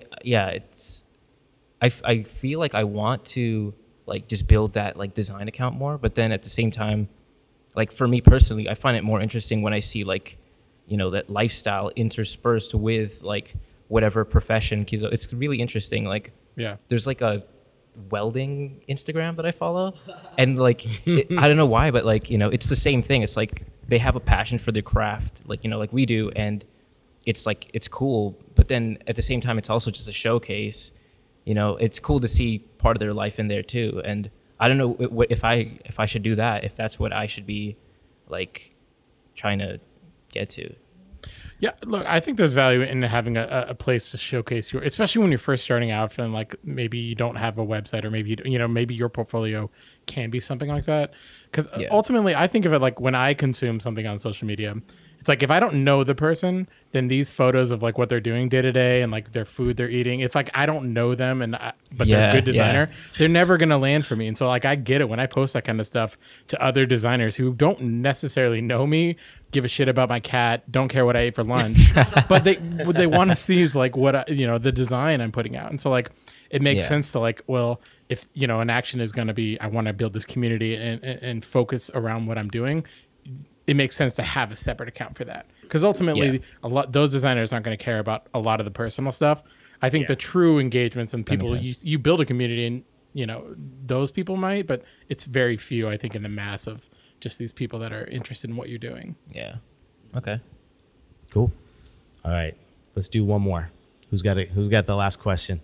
feel like I want to like just build that like design account more, but then at the same time, like for me personally, I find it more interesting when I see like, you know, that lifestyle interspersed with like whatever profession. It's really interesting. Like, there's like a welding Instagram that I follow, and like I don't know why, but like, you know, it's the same thing. It's like they have a passion for their craft, like, you know, like we do, and it's like it's cool, but then at the same time it's also just a showcase. You know, it's cool to see part of their life in there too. And I don't know if I should do that, if that's what I should be like trying to get to. Yeah, look, I think there's value in having a place to showcase your, especially when you're first starting out and like maybe you don't have a website or maybe, you know, maybe your portfolio can be something like that. Because ultimately I think of it like when I consume something on social media, it's like if I don't know the person, then these photos of like what they're doing day to day and like their food they're eating, it's like I don't know them, but they're a good designer. They're never gonna land for me. And so like I get it when I post that kind of stuff to other designers who don't necessarily know me, give a shit about my cat, don't care what I ate for lunch, but they want to see is like what the design I'm putting out. And so like it makes sense to like, well, if you know an action is gonna be I want to build this community and focus around what I'm doing. It makes sense to have a separate account for that because ultimately those designers aren't going to care about a lot of the personal stuff. I think the true engagements and people you build a community and you know those people might, but it's very few I think in the mass of just these people that are interested in what you're doing. Yeah. Okay. Cool. All right. Let's do one more. Who's got the last question?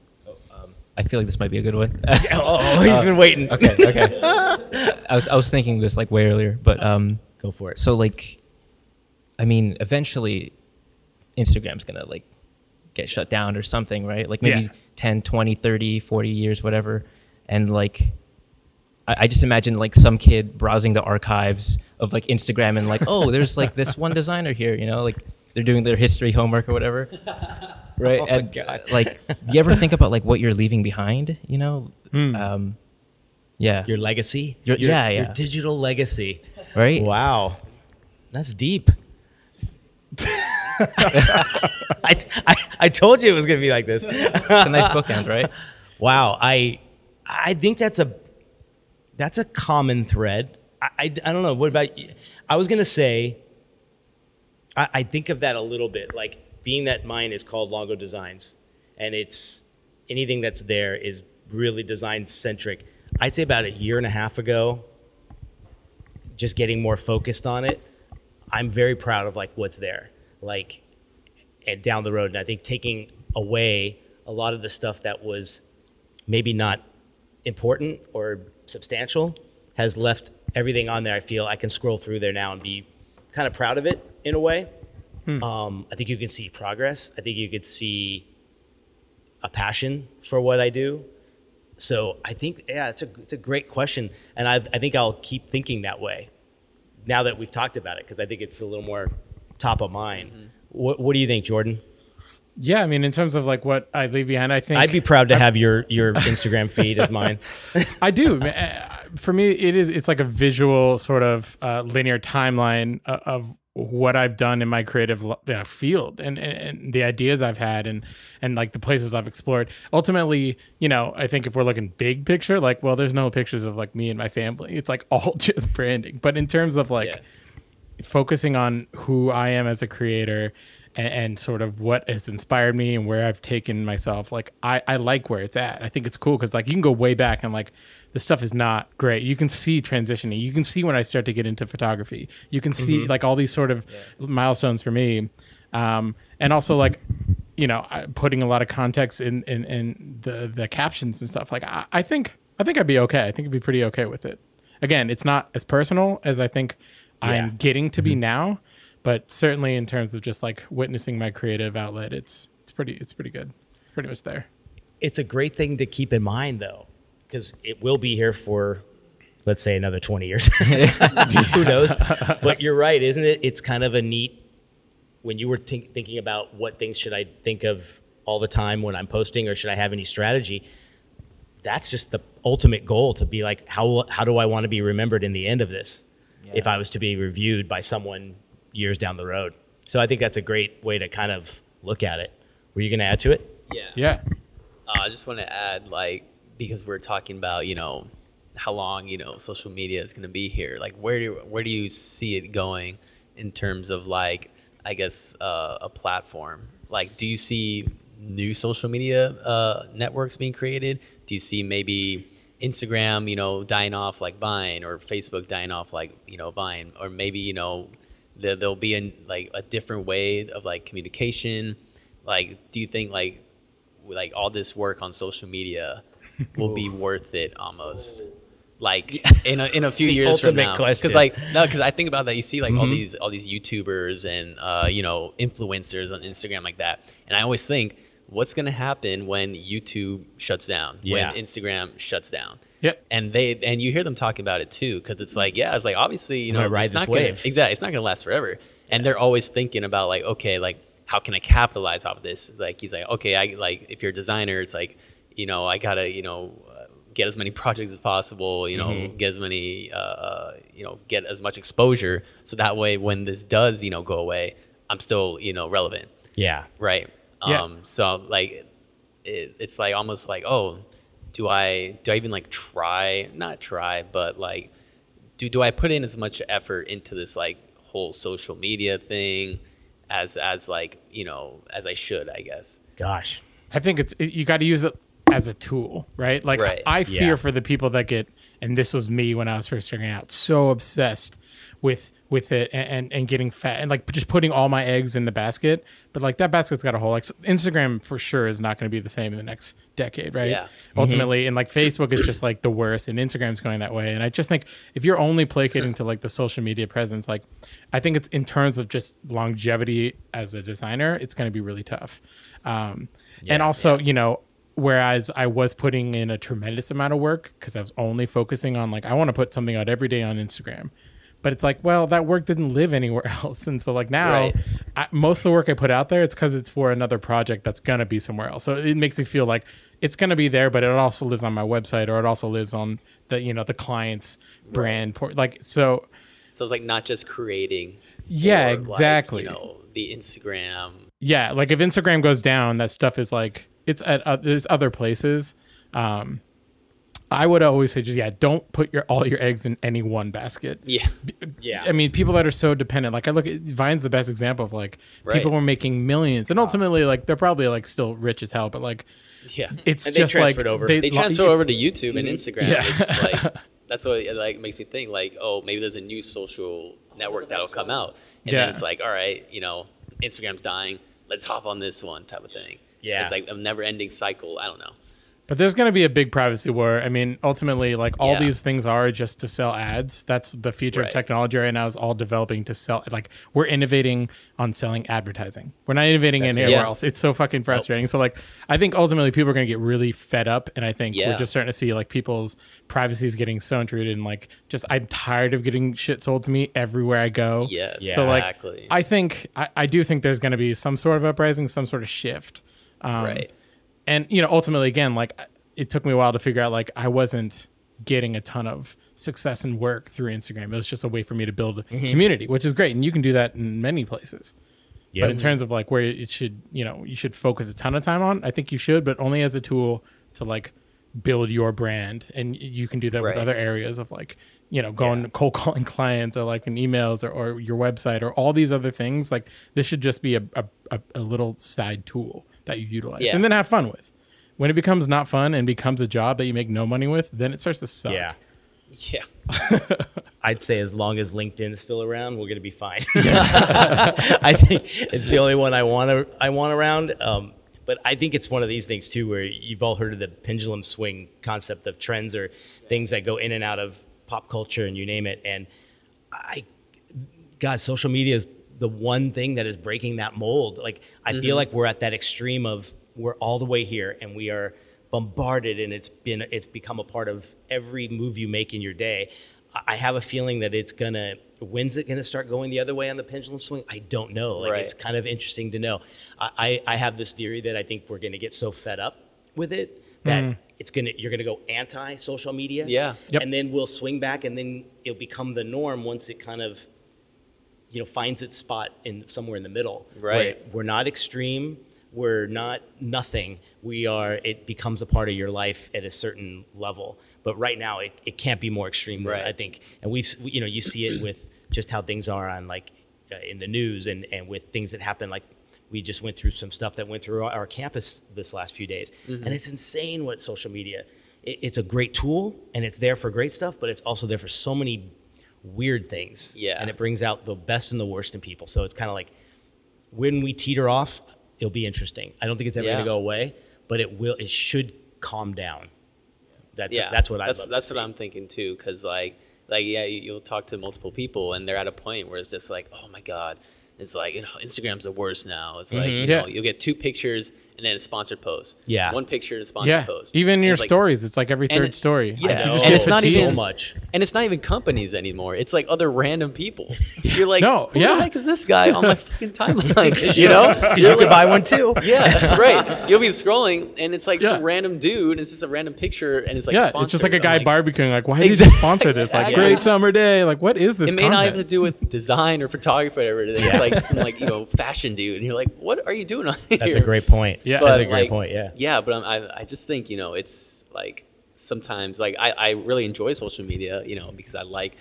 I feel like this might be a good one. He's been waiting. Okay. I was thinking this like way earlier, but go for it. So like, I mean, eventually Instagram's going to like get shut down or something, right? Like maybe 10, 20, 30, 40 years, whatever. And like, I just imagine like some kid browsing the archives of like Instagram and like, oh, there's like this one designer here, you know, like they're doing their history homework or whatever. Right. Oh and my God. Like, do you ever think about like what you're leaving behind, you know? Your legacy? Your digital legacy. Right? Wow. That's deep. I told you it was going to be like this. It's a nice bookend, right? Wow. I think that's a common thread. I don't know. What about you? I was going to say, I think of that a little bit, like being that mine is called Longo Designs, and it's anything that's there is really design centric. I'd say about a year and a half ago, just getting more focused on it, I'm very proud of like what's there, like, and down the road. And I think taking away a lot of the stuff that was maybe not important or substantial has left everything on there. I feel I can scroll through there now and be kind of proud of it in a way. I think you can see progress. I think you could see a passion for what I do. So I think, yeah, it's a great question. And I think I'll keep thinking that way now that we've talked about it, because I think it's a little more top of mind. Mm-hmm. What do you think, Jordan? Yeah, I mean, in terms of like what I leave behind, I think I'd be proud to have your Instagram feed as mine. I do. For me, it's like a visual sort of linear timeline of what I've done in my creative field and the ideas I've had and like the places I've explored. Ultimately, you know, I think if we're looking big picture, like, well, there's no pictures of like me and my family. It's like all just branding. But in terms of like focusing on who I am as a creator and sort of what has inspired me and where I've taken myself, like I like where it's at. I think it's cool because like you can go way back and like this stuff is not great. You can see transitioning. You can see when I start to get into photography. You can see like all these sort of milestones for me. And also like, you know, putting a lot of context in the captions and stuff. Like I think I'd be okay. I think I'd be pretty okay with it. Again, it's not as personal as I think I'm getting to be now, but certainly in terms of just like witnessing my creative outlet, it's pretty good. It's pretty much there. It's a great thing to keep in mind though, because it will be here for, let's say, another 20 years. Who knows? But you're right, isn't it? It's kind of a neat, when you were thinking about what things should I think of all the time when I'm posting, or should I have any strategy? That's just the ultimate goal, to be like, how do I want to be remembered in the end of this? If I was to be reviewed by someone years down the road. So I think that's a great way to kind of look at it. Were you going to add to it? Yeah. I just want to add, like, because we're talking about, you know, how long, you know, social media is going to be here. Like, where do you see it going in terms of, like, I guess, a platform? Like, do you see new social media networks being created? Do you see maybe Instagram, you know, dying off like Vine, or Facebook dying off like, you know, Vine, or maybe, you know, there'll be a different way of like communication? Like, do you think like all this work on social media will be worth it almost? Like in a few years from now? Because I think about that. You see like all these YouTubers and you know, influencers on Instagram like that, and I always think, what's going to happen when YouTube shuts down, when Instagram shuts down? Yep. And you hear them talking about it too, because it's like, it's like, obviously, you know, ride this wave. Exactly, it's not going to last forever. And they're always thinking about like, okay, like, how can I capitalize off of this? Like, he's like, okay, if you're a designer, it's like, you know, I gotta, you know, get as many projects as possible, you know, get as many, you know, get as much exposure, so that way when this does, you know, go away, I'm still, you know, relevant. Yeah. Right. So like, it's like almost like, oh, do I even like not try, but like, do I put in as much effort into this like whole social media thing as like, you know, as I should, I guess. Gosh. I think you got to use it as a tool, right? Like I fear for the people that get, and this was me when I was first starting out, so obsessed with it and getting fat and like just putting all my eggs in the basket. But like that basket's got a hole. Like Instagram for sure is not going to be the same in the next decade, right? Yeah. Ultimately, and like Facebook is just like the worst, and Instagram's going that way. And I just think if you're only placating to like the social media presence, like I think it's in terms of just longevity as a designer, it's going to be really tough. And also, you know, whereas I was putting in a tremendous amount of work because I was only focusing on like, I want to put something out every day on Instagram. But it's like, well, that work didn't live anywhere else. And so like now, most of the work I put out there, it's because it's for another project that's going to be somewhere else. So it makes me feel like it's going to be there, but it also lives on my website, or it also lives on the, you know, the client's brand. Like, so it's like not just creating. Yeah, exactly. Like, you know, the Instagram. Yeah, like if Instagram goes down, that stuff is like it's at there's other places. I would always say don't put all your eggs in any one basket. Yeah. I mean, people that are so dependent, like I look at Vine's the best example of like people were making millions, and ultimately like they're probably like still rich as hell, but like it's and just like they transfer over to YouTube and Instagram. Yeah. It's just like that's what it like makes me think like, oh, maybe there's a new social network that'll come out, and then it's like, all right, Instagram's dying, let's hop on this one type of thing. Yeah, it's like a never-ending cycle. I don't know. But there's going to be a big privacy war. I mean, ultimately, like all these things are just to sell ads. That's the future of technology right now, is all developing to sell. Like we're innovating on selling advertising. We're not innovating anywhere else. It's so fucking frustrating. So like, I think ultimately people are going to get really fed up. And I think we're just starting to see like people's privacy is getting so intruded. And like, just I'm tired of getting shit sold to me everywhere I go. Yes, so exactly. like, I do think there's going to be some sort of uprising, some sort of shift. Right. And, ultimately, again, like it took me a while to figure out, like I wasn't getting a ton of success and work through Instagram. It was just a way for me to build a community, which is great. And you can do that in many places. Yep. But in terms of like where it should, you should focus a ton of time on, I think you should, but only as a tool to like build your brand. And you can do that with other areas of like, going cold calling clients or like in emails or your website or all these other things. Like this should just be a little side tool that you utilize and then have fun with. When it becomes not fun and becomes a job that you make no money with, then it starts to suck. Yeah. I'd say as long as LinkedIn is still around, we're going to be fine. I think it's the only one I want around. But I think it's one of these things too, where you've all heard of the pendulum swing concept of trends or things that go in and out of pop culture and you name it. And social media is the one thing that is breaking that mold. Like I feel like we're at that extreme of we're all the way here and we are bombarded, and it's become a part of every move you make in your day. I have a feeling that when's it gonna start going the other way on the pendulum swing? I don't know. Like it's kind of interesting to know. I have this theory that I think we're gonna get so fed up with it that you're gonna go anti-social media. Yeah. Yep. And then we'll swing back, and then it'll become the norm once it kind of finds its spot somewhere in the middle. Right. We're not extreme. We're not nothing. It becomes a part of your life at a certain level. But right now, it can't be more extreme than I think. And you see it with just how things are on in the news and with things that happen. Like we just went through some stuff that went through our campus this last few days. And it's insane what social media, it's a great tool and it's there for great stuff, but it's also there for so many weird things. Yeah. And it brings out the best and the worst in people. So it's kind of like when we teeter off, it'll be interesting. I don't think it's ever going to go away, but it should calm down. That's what that's what I'm thinking too. Cause you'll talk to multiple people and they're at a point where it's just like, oh my God, it's like, Instagram's the worst now. It's like, you'll get 2 pictures and then a sponsored post. Yeah. 1 picture and a sponsored post. Even your stories, it's like every third story. Yeah. And it's not even so much. And it's not even companies anymore. It's like other random people. You're like, who the heck is this guy on my fucking timeline? Because you could buy one too. Yeah, right. You'll be scrolling and it's like some random dude. It's just a random picture and it's like sponsored. It's just like a guy barbecuing. Like, why did you sponsor this? Like, great summer day. Like, what is this? It may not have to do with design or photography or whatever. It's like some fashion dude, and you're like, what are you doing on here? That's a great point. Yeah, that's a great point. Yeah. Yeah, but I just think it's like sometimes like I really enjoy social media, because I like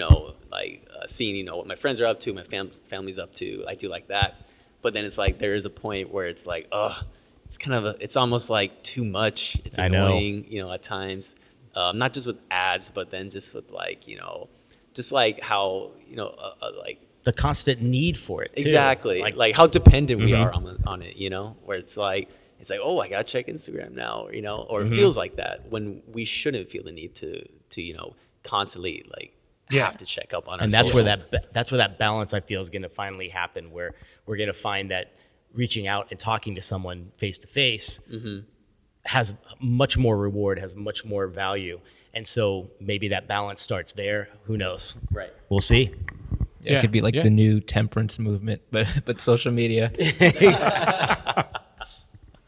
seeing what my friends are up to, my family's up to. I do like that, but then it's like there is a point where it's like, it's kind of it's almost like too much. It's annoying, at times, not just with ads, but then just with just like how the constant need for it too. Exactly, like how dependent we are on it, where it's like, oh, I gotta check Instagram now, or it feels like that when we shouldn't feel the need to constantly have to check up on. And that's where that balance I feel is going to finally happen, where we're going to find that reaching out and talking to someone face to face has much more reward, has much more value, and so maybe that balance starts there. Who knows? Right. We'll see. Yeah, it could be like the new temperance movement, but social media.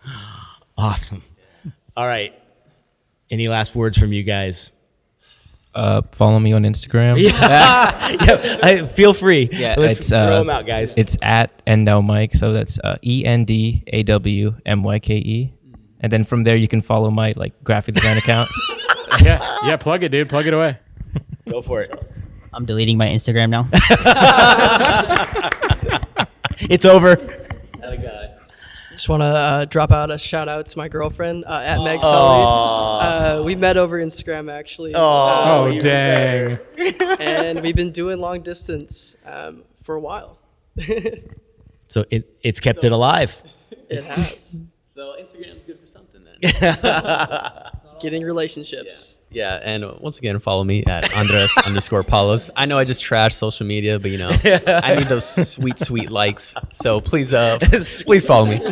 Awesome. All right. Any last words from you guys? Follow me on Instagram. Feel free. Yeah, let's throw them out, guys. It's at EndowMyke, so that's ENDAWMYKE, and then from there you can follow my graphic design account. yeah, plug it, dude. Plug it away. Go for it. I'm deleting my Instagram now. It's over. Just want to drop out a shout out to my girlfriend at Meg Sully. We met over Instagram actually. Oh, dang. And we've been doing long distance for a while. So it's kept it alive. It has. So Instagram's good for something then. Getting relationships. Yeah, and once again, follow me at Andres_Paulos. I know I just trashed social media, but I need those sweet likes. So please follow me.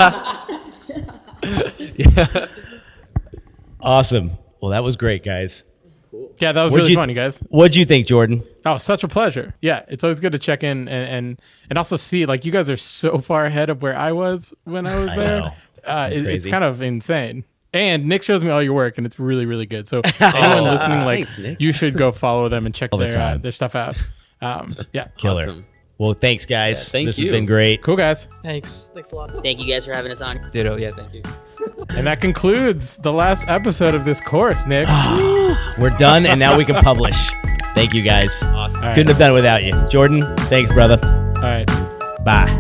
Yeah. Awesome. Well, that was great, guys. Yeah, that was really fun, you guys. What'd you think, Jordan? Oh, such a pleasure. Yeah, it's always good to check in and also see, you guys are so far ahead of where I was when I was there. It's kind of insane. And Nick shows me all your work, and it's really, really good. So anyone listening, thanks, you should go follow them and check their stuff out. Yeah. Killer. Awesome. Well, thanks, guys. Yeah, this you. has been great. Cool, guys. Thanks a lot. Thank you guys for having us on. Ditto. Yeah, thank you. And that concludes the last episode of this course, Nick. We're done, and now we can publish. Thank you, guys. Awesome. Couldn't have done it without you. Jordan, thanks, brother. All right. Bye.